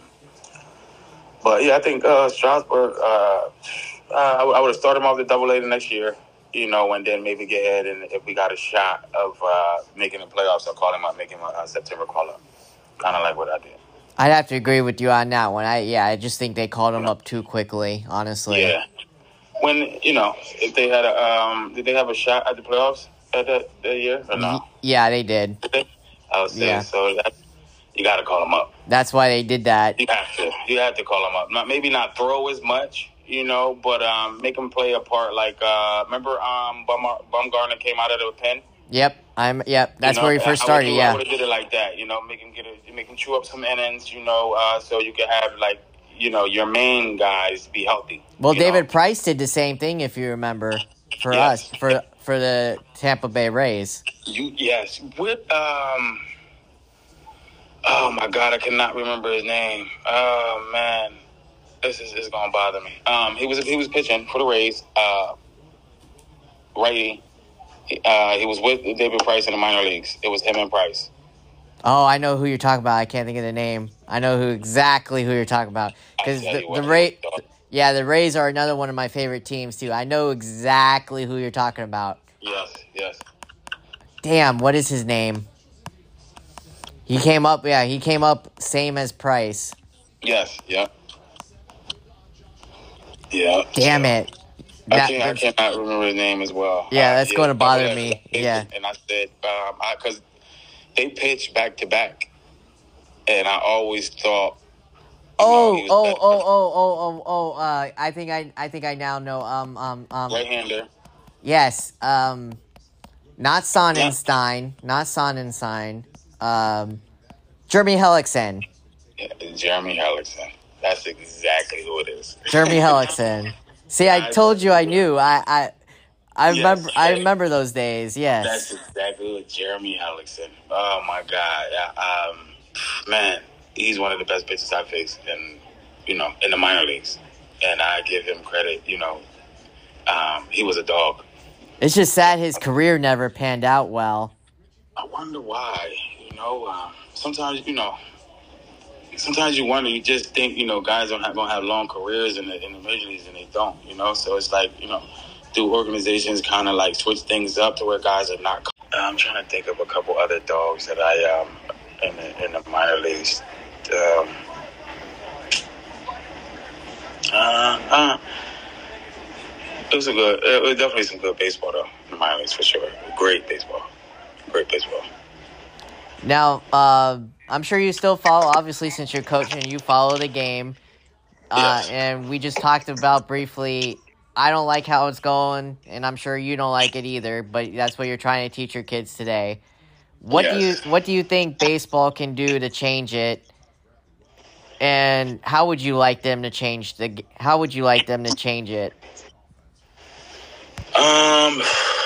but yeah, I think uh, Strasburg. Uh, uh, I, I would have started him off the Double A the next year, you know, and then maybe get ahead, and if we got a shot of uh, making the playoffs, I'll call him up, make him a, a September call up, kind of like what I did. I'd have to agree with you on that one. I yeah, I just think they called him up too quickly, honestly. Yeah. When, you know, if they had a, um, did they have a shot at the playoffs at that, that year or no? Yeah, they did. Did they? I would say yeah. so. That, you got to call them up. That's why they did that. You have to. You have to call them up. Not maybe not throw as much, you know, but um, make them play a part. Like, uh, remember, um, Bum, Bumgarner came out of the pen. Yep, I'm. Yep, that's you know, where he first I started. do, yeah, I would have did it like that. You know, make him get a, make him chew up some innings. You know, uh, so you can have like, you know, your main guys be healthy. Well, David know? Price did the same thing, if you remember, for yes. us, for for the Tampa Bay Rays. You yes, with um. Oh my God, I cannot remember his name. Oh man, this is, is gonna bother me. Um, he was he was pitching for the Rays. Uh, righty. Uh, he was with David Price in the minor leagues. It was him and Price. Oh, I know who you're talking about. I can't think of the name. I know who exactly who you're talking about because the, the Rays. Yeah, the Rays are another one of my favorite teams too. I know exactly who you're talking about. Yes, yes. Damn, what is his name? He came up. Yeah, he came up same as Price. Yes. Yeah. Yeah. Damn it. I, That, think I cannot remember his name as well. Yeah, that's uh, yeah, going to bother yeah, me. Yeah. And I said, um, because they pitched back to back, and I always thought. Oh, know, oh, oh, oh, oh, oh, oh! Uh, I think I, I think I now know. Um, um, um. Right-hander. Yes. Um, not Sonnenstein. Yeah. Not Sonnenstein. Um, Jeremy Hellickson. Yeah, Jeremy Hellickson. That's exactly who it is. Jeremy Hellickson. See, I told you I knew. I, I, I yes, remember. I remember those days. Yes. That's exactly what Jeremy Hellickson. Oh my God. Yeah, um, man, he's one of the best pitchers I've faced in, you know, in the minor leagues, and I give him credit. You know, um, he was a dog. It's just sad his career never panned out well. I wonder why. You know, um, sometimes you know. Sometimes you wonder, you just think, you know, guys don't have, gonna have long careers in the, in the major leagues, and they don't, you know? So it's like, you know, do organizations kind of like switch things up to where guys are not... I'm trying to think of a couple other dogs that I, um, in the, in the minor leagues. Um, uh, uh, it was a good, it was definitely some good baseball, though, in the minor leagues, for sure. Great baseball. Great baseball. Now, uh, I'm sure you still follow, obviously, since you're coaching, you follow the game. Uh, yes. And we just talked about briefly I don't like how it's going, and I'm sure you don't like it either. But that's what you're trying to teach your kids today. What Yes. do you What do you think baseball can do to change it? And how would you like them to change the? How would you like them to change it? Um,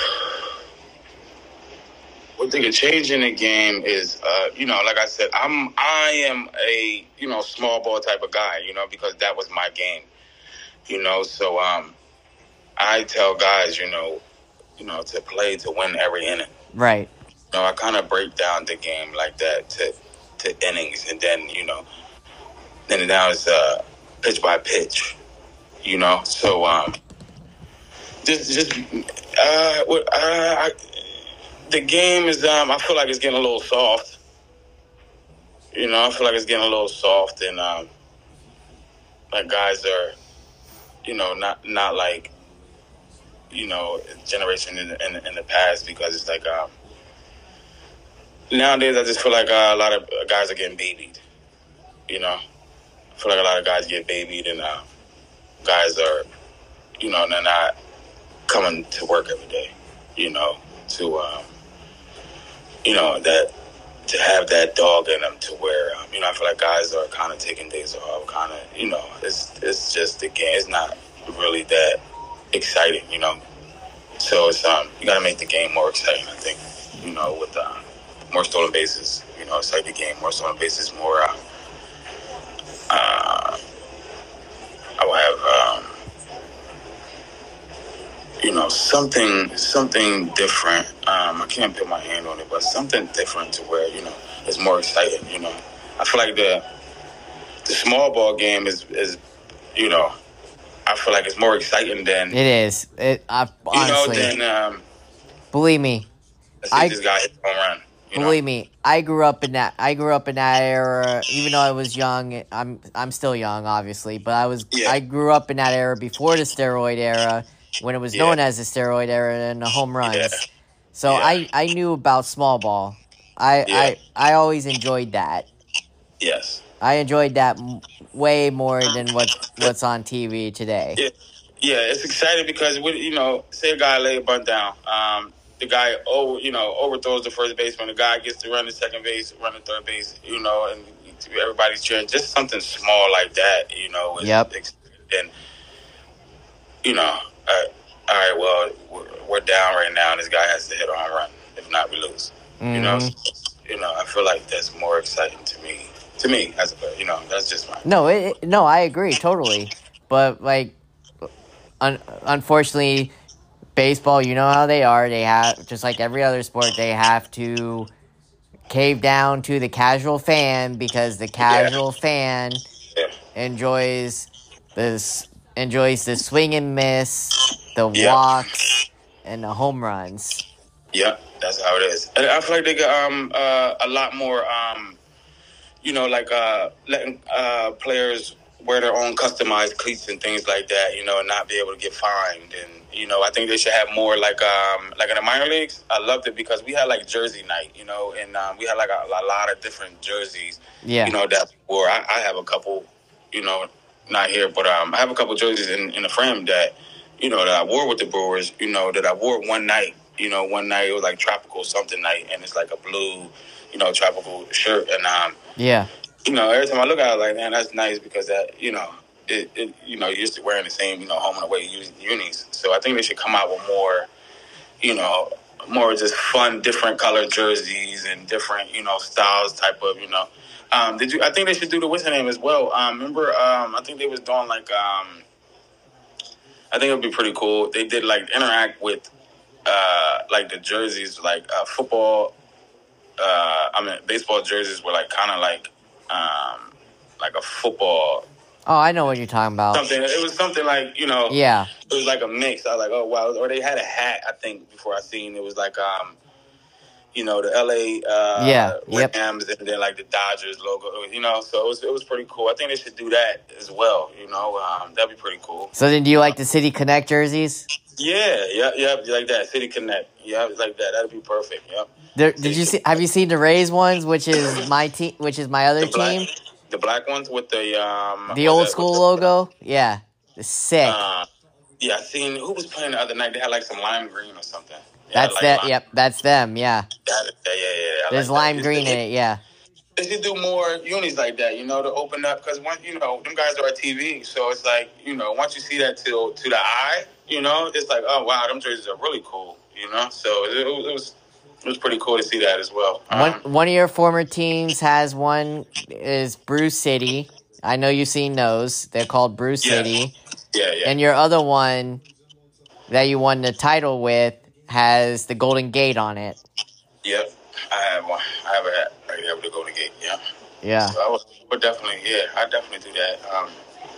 what they could change in the game is, uh, you know, like I said, I'm I am a you know small ball type of guy, you know, because that was my game, you know. So um, I tell guys, you know, you know, to play to win every inning. Right. You know, I kind of break down the game like that to to innings, and then you know, then now it's uh, pitch by pitch, you know. So um, just just uh, what uh, I, the game is um, I feel like it's getting a little soft. You know, I feel like it's getting a little soft, and um, like guys are, you know, not not like, you know, generation in the, in, the, in the past, because it's like um, nowadays I just feel like uh, a lot of guys are getting babied. You know, I feel like a lot of guys get babied, and uh, guys are, you know, they're not coming to work every day. You know, to um, you know that. To have that dog in them, to where um, you know, I feel like guys are kind of taking days off, kind of, you know, it's it's just the game. It's not really that exciting, you know. So it's um, you got to make the game more exciting, I think, you know, with uh, more stolen bases, you know, excite the game, more stolen bases, more. Uh, uh, I will have, um, you know, something something different. Um, I can't put my hand on it, but something different to where, you know, it's more exciting. You know, I feel like the the small ball game is is, you know, I feel like it's more exciting than it is. It I, honestly, you know, than um, believe me, let's see I this guy hit a home run. You believe know? me, I grew up in that. I grew up in that era. Even though I was young, I'm I'm still young, obviously, but I was Yeah. I grew up in that era before the steroid era, when it was Yeah. known as the steroid era and the home runs. Yeah. So Yeah. I, I knew about small ball. I, Yeah. I I always enjoyed that. Yes. I enjoyed that m- way more than what's what's on T V today. Yeah. Yeah, it's exciting because, you know, say a guy lay a bunt down. Um, the guy, over, you know, overthrows the first baseman. The guy gets to run the second base, run the third base, you know, and everybody's cheering. Just something small like that, you know. Is, Yep. And, you know, uh, all right, well, we're, we're down right now, and this guy has to hit a home run. If not, we lose. Mm-hmm. You know, you know, I feel like that's more exciting to me. To me, as a player, you know, that's just my. No, it, it- no, I agree totally. But like, un- unfortunately, baseball, you know how they are. They have, just like every other sport, they have to cave down to the casual fan, because the casual Yeah. fan Yeah. enjoys this enjoys the swing and miss, the Yeah. walks, and the home runs. Yeah, that's how it is. And I feel like they got um uh, a lot more um, you know, like uh letting uh players wear their own customized cleats and things like that, you know, and not be able to get fined. And you know, I think they should have more like um like in the minor leagues. I loved it because we had like jersey night, you know, and um, we had like a, a lot of different jerseys. Yeah. You know, that wore. I, I have a couple, you know, not here, but um, I have a couple jerseys in, in the frame that, you know, that I wore with the Brewers. You know, that I wore one night. You know, one night it was like tropical something night, and it's like a blue, you know, tropical shirt, and um, Yeah. you know, every time I look at it, I'm like, man, that's nice, because that, you know, it, it you know, you're just wearing the same, you know, home and away unis. So I think they should come out with more, you know, more just fun, different colored jerseys and different, you know, styles type of, you know. Um, did you? I think they should do the what's the name as well. Um, remember, um, I think they was doing like, um, I think it would be pretty cool. They did like interact with, uh, like the jerseys, like uh, football. Uh, I mean, baseball jerseys were like kind of like, um, like a football. Oh, I know what you're talking about. Something. It was something like, you know. Yeah. It was like a mix. I was like, oh wow. Or they had a hat. I think before I seen it was like, um, you know, the L A Uh, Yeah. Yep. Rams, and then like the Dodgers logo. You know, so it was it was pretty cool. I think they should do that as well. You know, um, that'd be pretty cool. So then, do you like the City Connect jerseys? Yeah, yeah, yeah, like that. City Connect. Yeah, like that. That'd be perfect. Yep. There, did you see? Have you seen the Rays ones, which is my team, which is my other The black, team? the black ones with the um The with old with school the- logo. Yeah, it's sick. Uh, Yeah, I seen who was playing the other night. They had like some lime green or something. They That's like that. lime. Yep, that's them. Yeah. Yeah, yeah, yeah. yeah. I There's like lime that. green in it. Yeah. They should do more unis like that, you know, to open up. Because once you know, them guys are on T V, so it's like, you know, once you see that to to the eye, you know, it's like, oh wow, them jerseys are really cool, you know. So it, it, was, it was it was pretty cool to see that as well. One Um, one of your former teams has one is Bruce City. I know you've seen those. They're called Bruce yeah, City. yeah, yeah. And your other one that you won the title with has the Golden Gate on it. Yep, I have one. I have a hat right there with the Golden Gate. Yeah. Yeah. So I would, would definitely, yeah, I definitely do that. Um,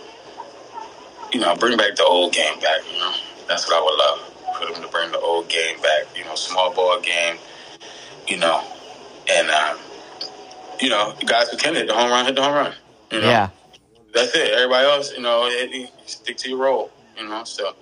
you know, bring back the old game back. You know, that's what I would love for them to bring the old game back. You know, small ball game. You know, and um, you know, the guys who can hit the home run, hit the home run. You know, Yeah. That's it. Everybody else, you know, it, it, stick to your role. You know, so.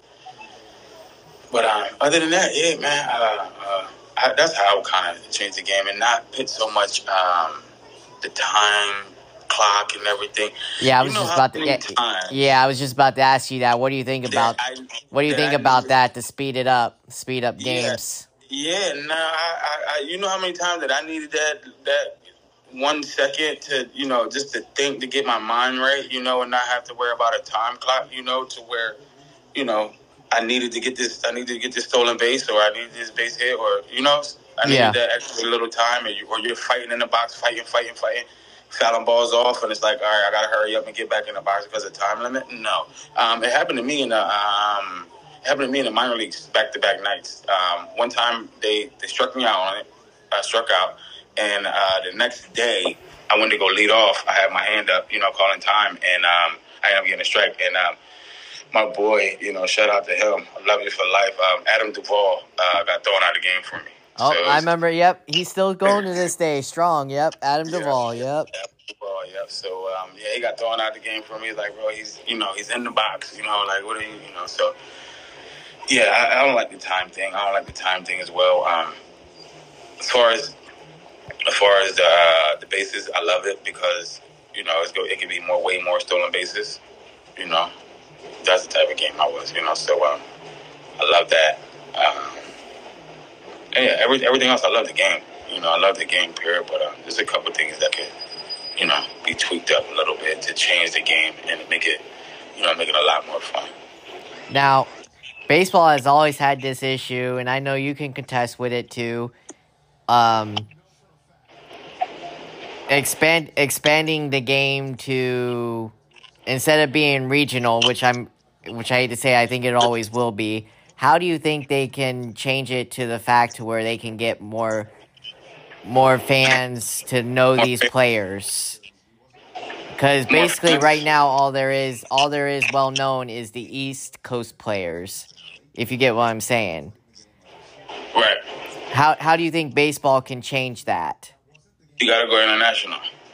But um, other than that, yeah, man, uh, uh, I, that's how I would kind of change the game and not put so much um, the time clock and everything. Yeah, I You was know just how about to. many Yeah, times yeah, I was just about to ask you that. What do you think about? that I, What do you that think I about needed- that to speed it up, speed up Yeah. games? Yeah, no, I, I, I, you know how many times that I needed that that one second to, you know, just to think, to get my mind right, you know, and not have to worry about a time clock, you know, to where, you know, I needed to get this, I needed to get this stolen base, or I needed this base hit, or, you know, I needed Yeah. that extra little time, or, you, or you're fighting in the box, fighting, fighting, fighting, fouling balls off, and it's like, all right, I got to hurry up and get back in the box because of time limit. No. Um, it happened to me in the, um, it happened to me in the minor leagues back-to-back nights. Um, one time, they, they struck me out on it. I struck out. And uh, the next day, I went to go lead off. I had my hand up, you know, calling time, and um, I ended up getting a strike. And um, my boy, you know, shout out to him. I love you for life. Um, Adam Duvall uh, got thrown out of the game for me. Oh, So I remember. Yep, he's still going to this day, strong. Yep, Adam Duvall. Yeah, Yep. Adam Duvall, yep. So um, yeah, he got thrown out of the game for me. He's like, bro, he's, you know, he's in the box. You know, like, what are you, you know? So yeah, I, I don't like the time thing. I don't like the time thing as well. Um, as far as As far as the uh, the bases, I love it because, you know, it's go, it can be more, way more stolen bases. You know, that's the type of game I was. You know, so um, I love that. Um, and yeah, every, everything else, I love the game. You know, I love the game, period. But um, there's a couple things that could, you know, be tweaked up a little bit to change the game and make it, you know, make it a lot more fun. Now, baseball has always had this issue, and I know you can contest with it too. Um, expand expanding the game to, instead of being regional, which I'm, which I hate to say, I think it always will be. How do you think they can change it to the fact to where they can get more, more fans to know these players? Because basically, right now, all there is, all there is well known is the East Coast players. If you get what I'm saying. Right. How how do you think baseball can change that? You got to go international.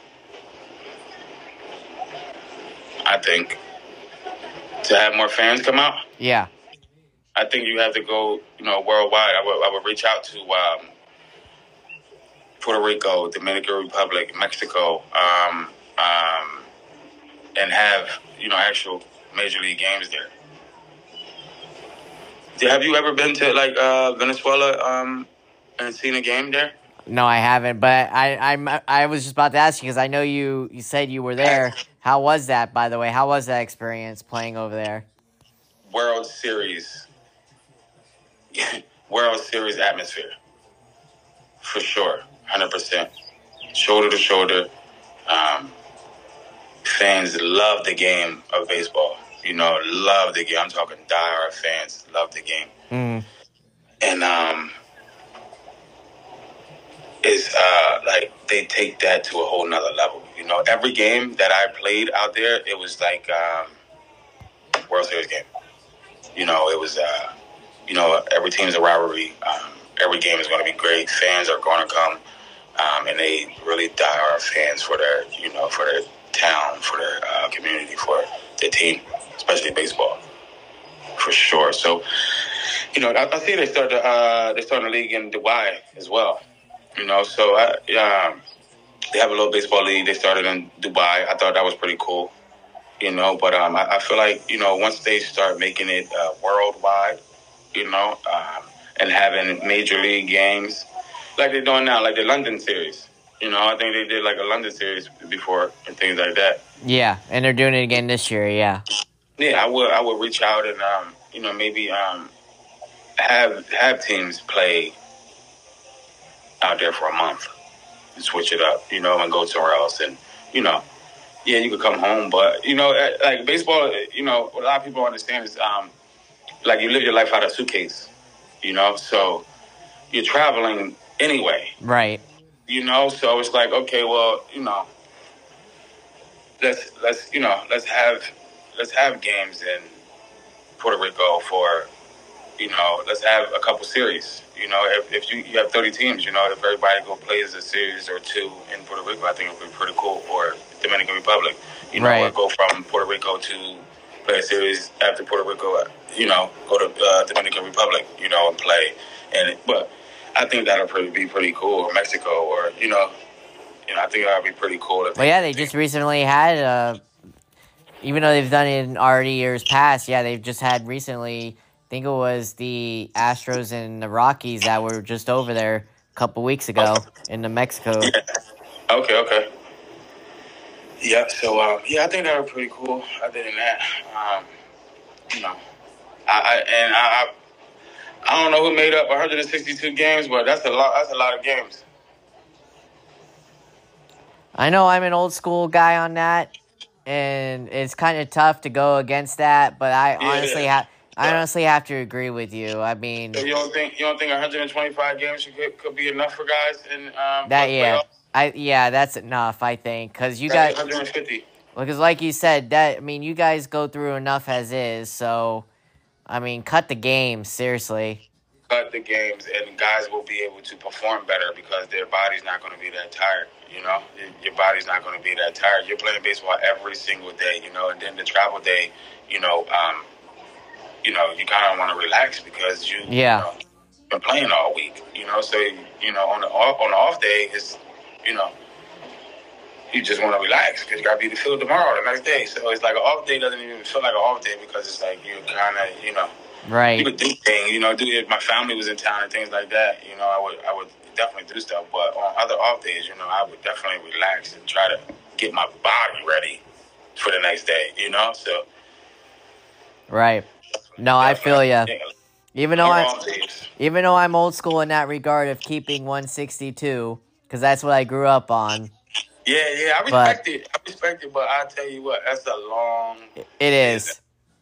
I think to have more fans come out. Yeah. I think you have to go, you know, worldwide. I would, I would reach out to um, Puerto Rico, Dominican Republic, Mexico, um, um, and have, you know, actual major league games there. Have you ever been to like uh, Venezuela um, and seen a game there? No, I haven't. But I I'm I was just about to ask you because I know you you said you were there. How was that, by the way? How was that experience playing over there? World Series, World Series atmosphere, for sure, hundred percent, shoulder to shoulder. Um, fans love the game of baseball. You know, love the game. I'm talking diehard fans love the game, Mm. and um, it's uh like they take that to a whole nother level. You know, every game that I played out there, it was like um, World Series game. You know, it was, uh, you know, every team's a rivalry. Um, every game is going to be great. Fans are going to come, um, and they really die hard fans for their, you know, for their town, for their uh, community, for their team, especially baseball, for sure. So, you know, I, I see they started uh, they started a league in Dubai as well. You know, so I, um, they have a little baseball league. They started in Dubai. I thought that was pretty cool. you know. But um, I, I feel like, you know, once they start making it uh, worldwide, you know, um, and having major league games like they're doing now, like the London series. You know, I think they did like a London series before and things like that. Yeah, and they're doing it again this year. Yeah. Yeah, I would I would reach out and um, you know, maybe um, have have teams play out there for a month and switch it up, you know, and go somewhere else. And you know, yeah, you could come home, but you know, like baseball, you know, what a lot of people don't understand is um, like you live your life out of a suitcase, you know, so you're traveling anyway, right? You know, so it's like, okay, well, you know, let's let's you know let's have let's have games in Puerto Rico for, you know, let's have a couple series. You know, if, if you, you have thirty teams, you know, if everybody go plays a series or two in Puerto Rico, I think it would be pretty cool. Or Dominican Republic, you know, right. or go from Puerto Rico to play a series after Puerto Rico, you know, go to uh, Dominican Republic, you know, and play. And but I think that'll pretty, be pretty cool. Or Mexico, or you know, you know, I think that'll be pretty cool. Well, yeah, they just recently had, uh, even though they've done it in already years past, yeah, they've just had recently. I think it was the Astros and the Rockies that were just over there a couple weeks ago in the Mexico. Yeah. Okay, okay. Yeah, so, uh, yeah, I think that was pretty cool. Other than that, um, you know, I, I and I, I, I don't know who made up one hundred sixty-two games, but that's a lot. That's a lot of games. I know I'm an old school guy on that, and it's kind of tough to go against that. But I Yeah, honestly yeah. have, I honestly have to agree with you. I mean, So you don't think you don't think one hundred twenty-five games could, could be enough for guys in um, that yeah, playoffs? I yeah, that's enough. I think because you guys, one hundred fifty. because like you said, that I mean, you guys go through enough as is. So, I mean, cut the games seriously. Cut the games, and guys will be able to perform better because their body's not going to be that tired. You know, your body's not going to be that tired. You're playing baseball every single day. You know, and then the travel day. You know, um, you know, you kind of want to relax because you, yeah. you know, been playing all week. You know, so you know on the off, on the off day, it's you know. You just want to relax because you got to be in the field tomorrow, the next day. So it's like an off day doesn't even feel like an off day because it's like you kind of, you know, right. You would do things, you know, do if my family was in town and things like that, you know, I would I would definitely do stuff. But on other off days, you know, I would definitely relax and try to get my body ready for the next day, you know. So right. No, I feel you. Even though I, even though I'm old school in that regard of keeping one sixty-two, because that's what I grew up on. Yeah, yeah, I respect but, it. I respect it, but I tell you what, that's a long. It is.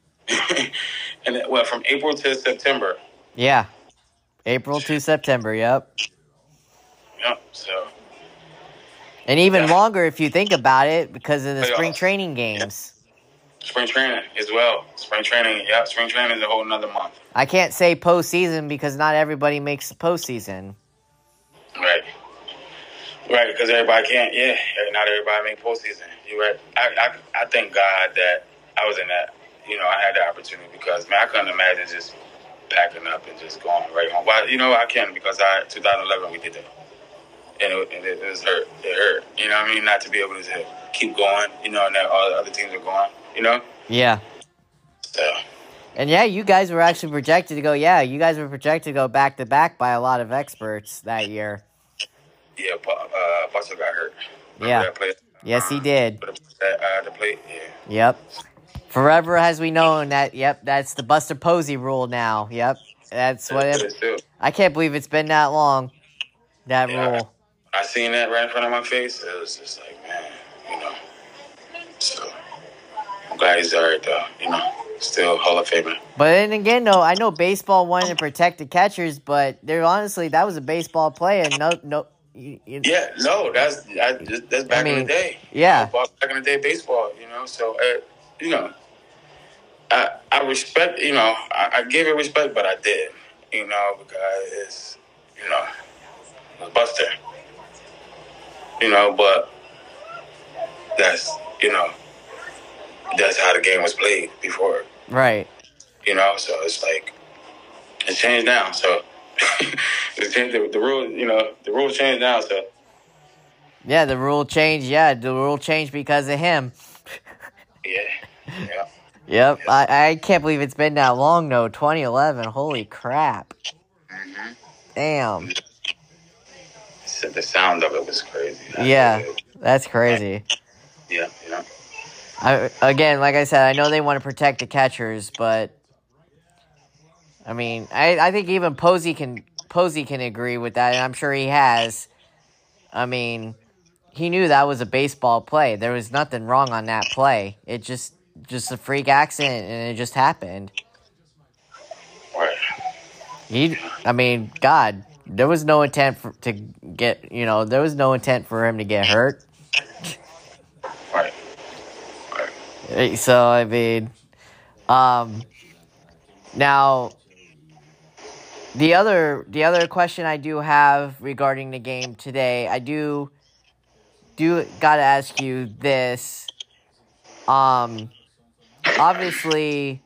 And it, well, from April to September. Yeah, April to September. Yep. Yep. So. And even yeah. longer if you think about it, because of the Playoffs. Spring training games. Yeah. Spring training as well. Spring training, yeah. Spring training is a whole nother month. I can't say postseason because not everybody makes the postseason. Right. Right, because everybody can't. Yeah, not everybody make postseason. You're right. I, I I thank God that I was in that. You know, I had the opportunity because man, I couldn't imagine just packing up and just going right home. But you know, I can because I twenty eleven we did that, and it, and it, it was hurt. It hurt. You know what I mean? Not to be able to keep going. You know, and that all the other teams are going. You know? Yeah. So. And yeah, you guys were actually projected to go. Yeah, you guys were projected to go back to back by a lot of experts that year. Yeah, uh, Buster got hurt. Remember yeah. Play, yes, he did. Uh, the play, yeah. Yep. Forever has we known that, yep, that's the Buster Posey rule now. Yep. That's what it, I can't believe it's been that long, that yeah, rule. I, I seen that right in front of my face. It was just like, man, you know. So, I'm glad he's all right, though, you know. Still Hall of Famer. But then again, though, I know baseball wanted to protect the catchers, but there honestly, that was a baseball play, and no, no. You, you, yeah, no, that's I, that's back I mean, in the day. Yeah, you know, back in the day, baseball. You know, so uh, you know, I I respect. You know, I, I give it respect, but I did. You know, because it's you know, it was Buster. You know, but that's you know, that's how the game was played before. Right. You know, so it's like it's changed now. So. the, the rule, you know, the rules changed now, so. Yeah, the rule changed. Yeah, the rule changed because of him. Yeah. Yeah. Yep. I, I can't believe it's been that long, though. twenty eleven. Holy crap. Mm-hmm. Damn. So the sound of it was crazy. That's Yeah. what it is. That's crazy. Yeah, yeah. I, again, like I said, I know they want to protect the catchers, but I mean, I, I think even Posey can Posey can agree with that, and I'm sure he has. I mean, he knew that was a baseball play. There was nothing wrong on that play. It just just a freak accident, and it just happened. Right. He, I mean, God, there was no intent for, to get, you know, there was no intent for him to get hurt. Right. Right. So I mean, um, now. The other the other question I do have regarding the game today, I do do gotta ask you this. Um obviously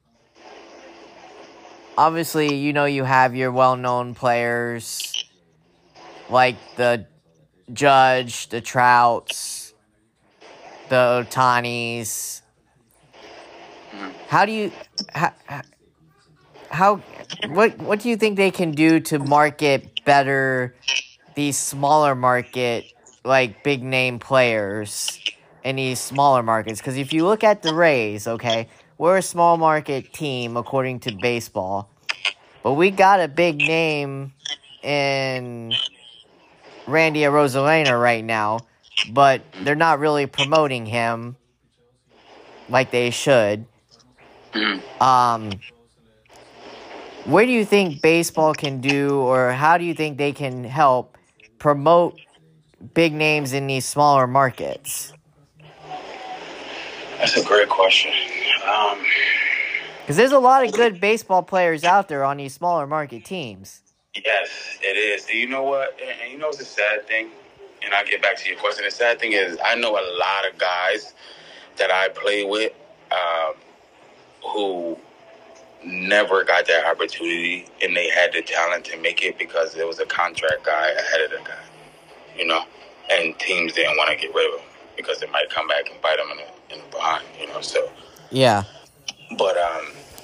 obviously you know you have your well known players like the Judge, the Trouts, the Otanis. How do you how, how what what do you think they can do to market better these smaller market, like, big name players in these smaller markets? Because if you look at the Rays, okay, we're a small market team according to baseball, but we got a big name in Randy Arozarena right now, but they're not really promoting him like they should. Um, where do you think baseball can do, or how do you think they can help promote big names in these smaller markets? That's a great question. Um, Because there's a lot of good baseball players out there on these smaller market teams. yes, it is. You know what? And, and you know what's the sad thing? And I'll get back to your question. The sad thing is I know a lot of guys that I play with um, who never got that opportunity, and they had the talent to make it because there was a contract guy ahead of the guy, you know, and teams didn't want to get rid of him because it might come back and bite them in the, in the behind, you know, so. Yeah. But um,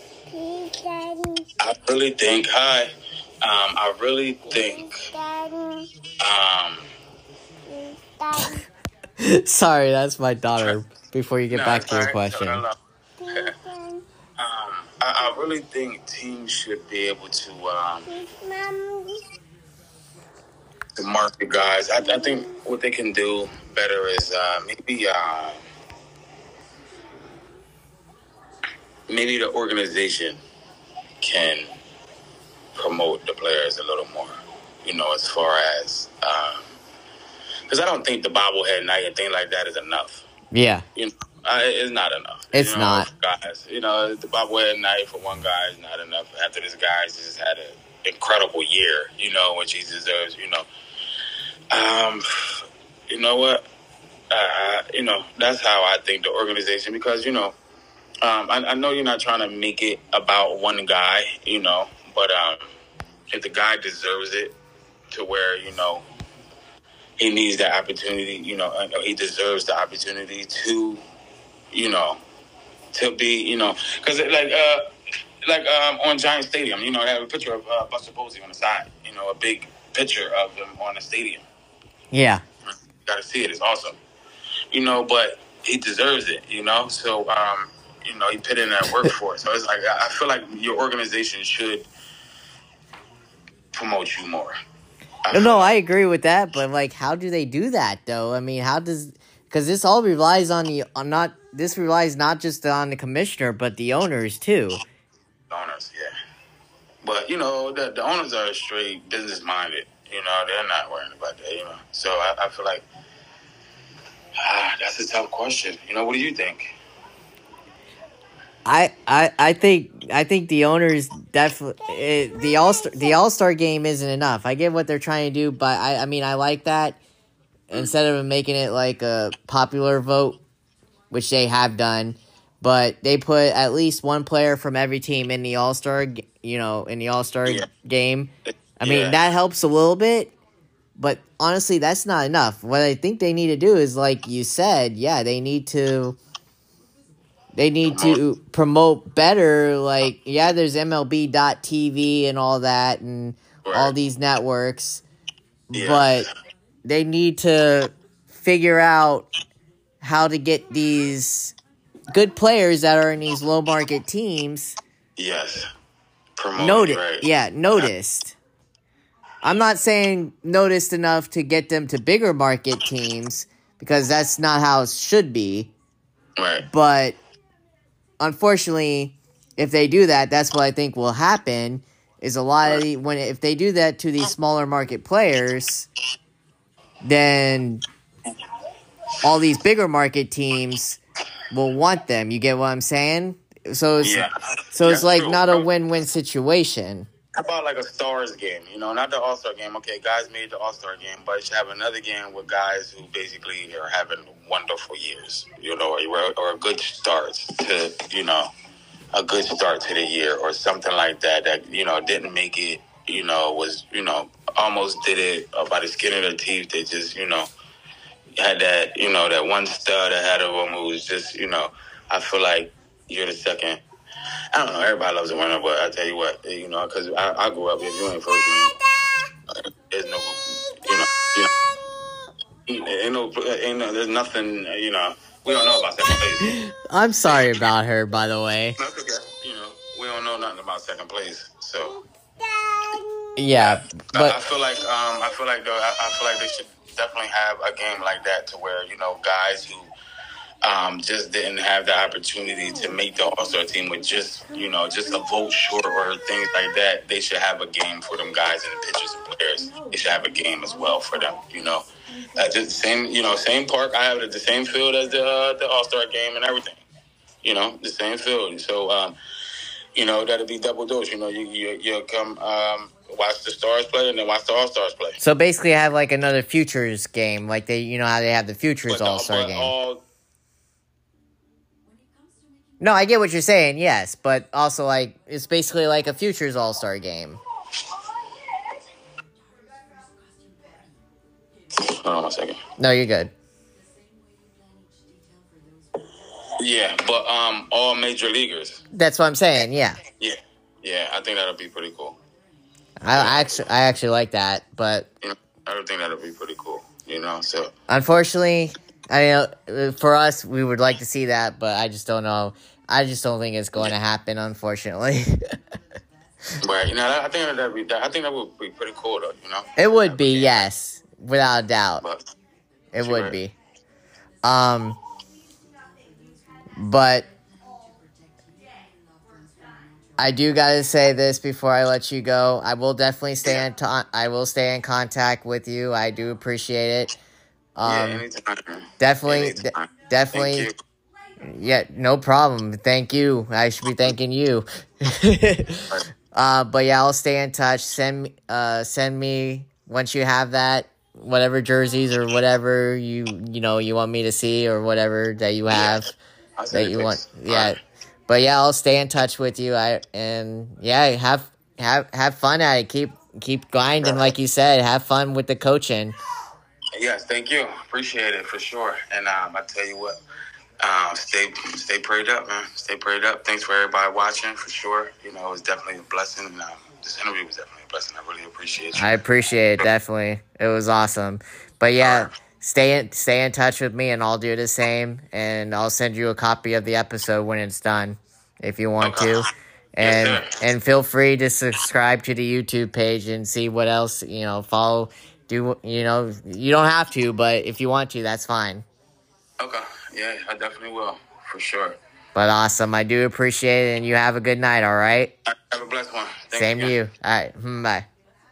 I really think, hi, um, I really think, um, sorry, that's my daughter, before you get no, back to your right. question. um, I, I really think teams should be able to um, to market guys. I, I think what they can do better is uh, maybe uh, maybe the organization can promote the players a little more. You know, as far as because um, I don't think the bobblehead night and thing like that is enough. Yeah. You know, uh, it's not enough. It's you know, not. Guys, you know, the bobblehead night for one guy is not enough. After this guy's just had an incredible year, you know, which he deserves. You know, um, you know what? Uh, you know, that's how I think the organization, because, you know, um, I, I know you're not trying to make it about one guy, you know, but um, if the guy deserves it to where, you know, he needs that opportunity, you know, he deserves the opportunity to, you know, to be, you know, because like, uh, like um, on Giant Stadium, you know, they have a picture of uh, Buster Posey on the side, you know, a big picture of him on the stadium. Yeah. You got to see it. It's awesome. You know, but he deserves it, you know? So, um, you know, he put in that work for it. So it's like, I feel like your organization should promote you more. No, no, I agree with that, but, like, how do they do that, though? I mean, how does... Because this all relies on the... on not. This relies not just on the commissioner, but the owners, too. The owners, yeah. But, you know, the, the owners are straight business-minded. You know, they're not worrying about that, you know? So I, I feel like... Ah, that's a tough question. You know, what do you think? I, I, I think I think the owners definitely the all star the All Star game isn't enough. I get what they're trying to do, but I, I mean I like that instead of making it like a popular vote, which they have done. But they put at least one player from every team in the All Star, you know, in the All Star Yeah. game. I Yeah. mean that helps a little bit. But honestly, that's not enough. What I think they need to do is, like you said, yeah, they need to They need to promote better. Like, yeah, there's M L B dot T V and all that and right. all these networks. Yeah. But they need to figure out how to get these good players that are in these low market teams. Yes. Promoted, Noti- right. Yeah, noticed. I'm not saying noticed enough to get them to bigger market teams because that's not how it should be. Right. But unfortunately, if they do that, that's what I think will happen. Is a lot of the, when if they do that to these smaller market players, then all these bigger market teams will want them. You get what I'm saying? So it's yeah. so it's That's like true, not bro. a win-win situation. How about like a Stars game? You know, not the All-Star game. Okay, guys made the All-Star game, but you should have another game with guys who basically are having wonderful years. You know, or, or a good start to, you know, a good start to the year or something like that that, you know, didn't make it, you know, was, you know, almost did it by the skin of their teeth. They just, you know, had that, you know, that one stud ahead of them who was just, you know, I feel like you're the second. I don't know. Everybody loves a winner, but I tell you what, you know, because I, I grew up, if you ain't first ring, there's no, you know, you know, ain't no, ain't no, there's nothing, you know, we don't know about second place. I'm sorry about her, by the way. That's okay. You know, we don't know nothing about second place, so. Yeah, but I, I feel like, um, I feel like though, I, I feel like they should definitely have a game like that to where, you know, guys who um, just didn't have the opportunity to make the All-Star team with just, you know, just a vote short or things like that. They should have a game for them guys and the pitchers and players. They should have a game as well for them, you know. Uh, just same, you know, same park. I have it at the same field as the uh, the All-Star game and everything. You know, the same field. So, um, you know, that'll be double dose. You know, you you you'll come um, watch the Stars play and then watch the All-Stars play. So basically, have like another futures game, like they, you know, how they have the futures All-Star but game. All, No, I get what you're saying, yes, but also, like, it's basically like a futures All-Star game. Hold on one second. No, you're good. Yeah, but um, all major leaguers. That's what I'm saying, yeah. Yeah, yeah, I think that'll be pretty cool. I, I actually, I actually like that, but You know, I don't think that'll be pretty cool, you know, so. unfortunately, I mean, for us, we would like to see that, but I just don't know. I just don't think it's going to happen, unfortunately. Right, you know, I think that'd be, I think that would be pretty cool, though, you know. It would be, yes, without a doubt. But It would be. Um, but I do gotta say this before I let you go. I will definitely stay in. To- I will stay in contact with you. I do appreciate it. Um, yeah, anytime. definitely, Anytime. de- definitely. Thank you. Yeah, no problem. Thank you. I should be thanking you. uh, but yeah, I'll stay in touch. Send me, uh, send me once you have that, whatever jerseys or whatever you you know you want me to see or whatever that you have Yeah. that you want. Yeah, right. But yeah, I'll stay in touch with you. I and yeah, have have have fun at it. Keep keep grinding, like you said. Have fun with the coaching. Yes, thank you. Appreciate it for sure. And um, I tell you what. Uh, stay stay prayed up, man. Stay prayed up. Thanks for everybody watching, for sure. You know, it was definitely a blessing. And, um, this interview was definitely a blessing. I really appreciate you. I appreciate it, definitely. It was awesome. But yeah, right. stay in, stay in touch with me, and I'll do the same. And I'll send you a copy of the episode when it's done, if you want Okay. to. And Yes, and feel free to subscribe to the YouTube page and see what else, you know, follow. Do, you know, you don't have to, but if you want to, that's fine. Okay. Yeah, I definitely will, for sure. But awesome. I do appreciate it, and you have a good night, all right? Have a blessed one. Thanks Same to again. you. All right. Hmm, bye.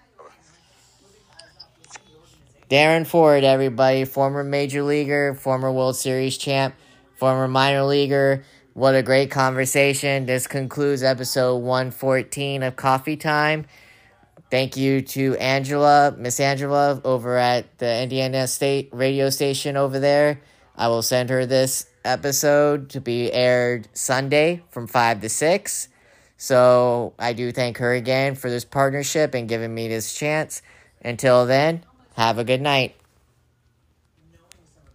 Darren Ford, everybody. Former Major Leaguer, former World Series champ, former minor leaguer. What a great conversation. This concludes episode one fourteen of Coffee Time. Thank you to Angela, Miss Angela, over at the Indiana State radio station over there. I will send her this episode to be aired Sunday from five to six. So I do thank her again for this partnership and giving me this chance. Until then, have a good night.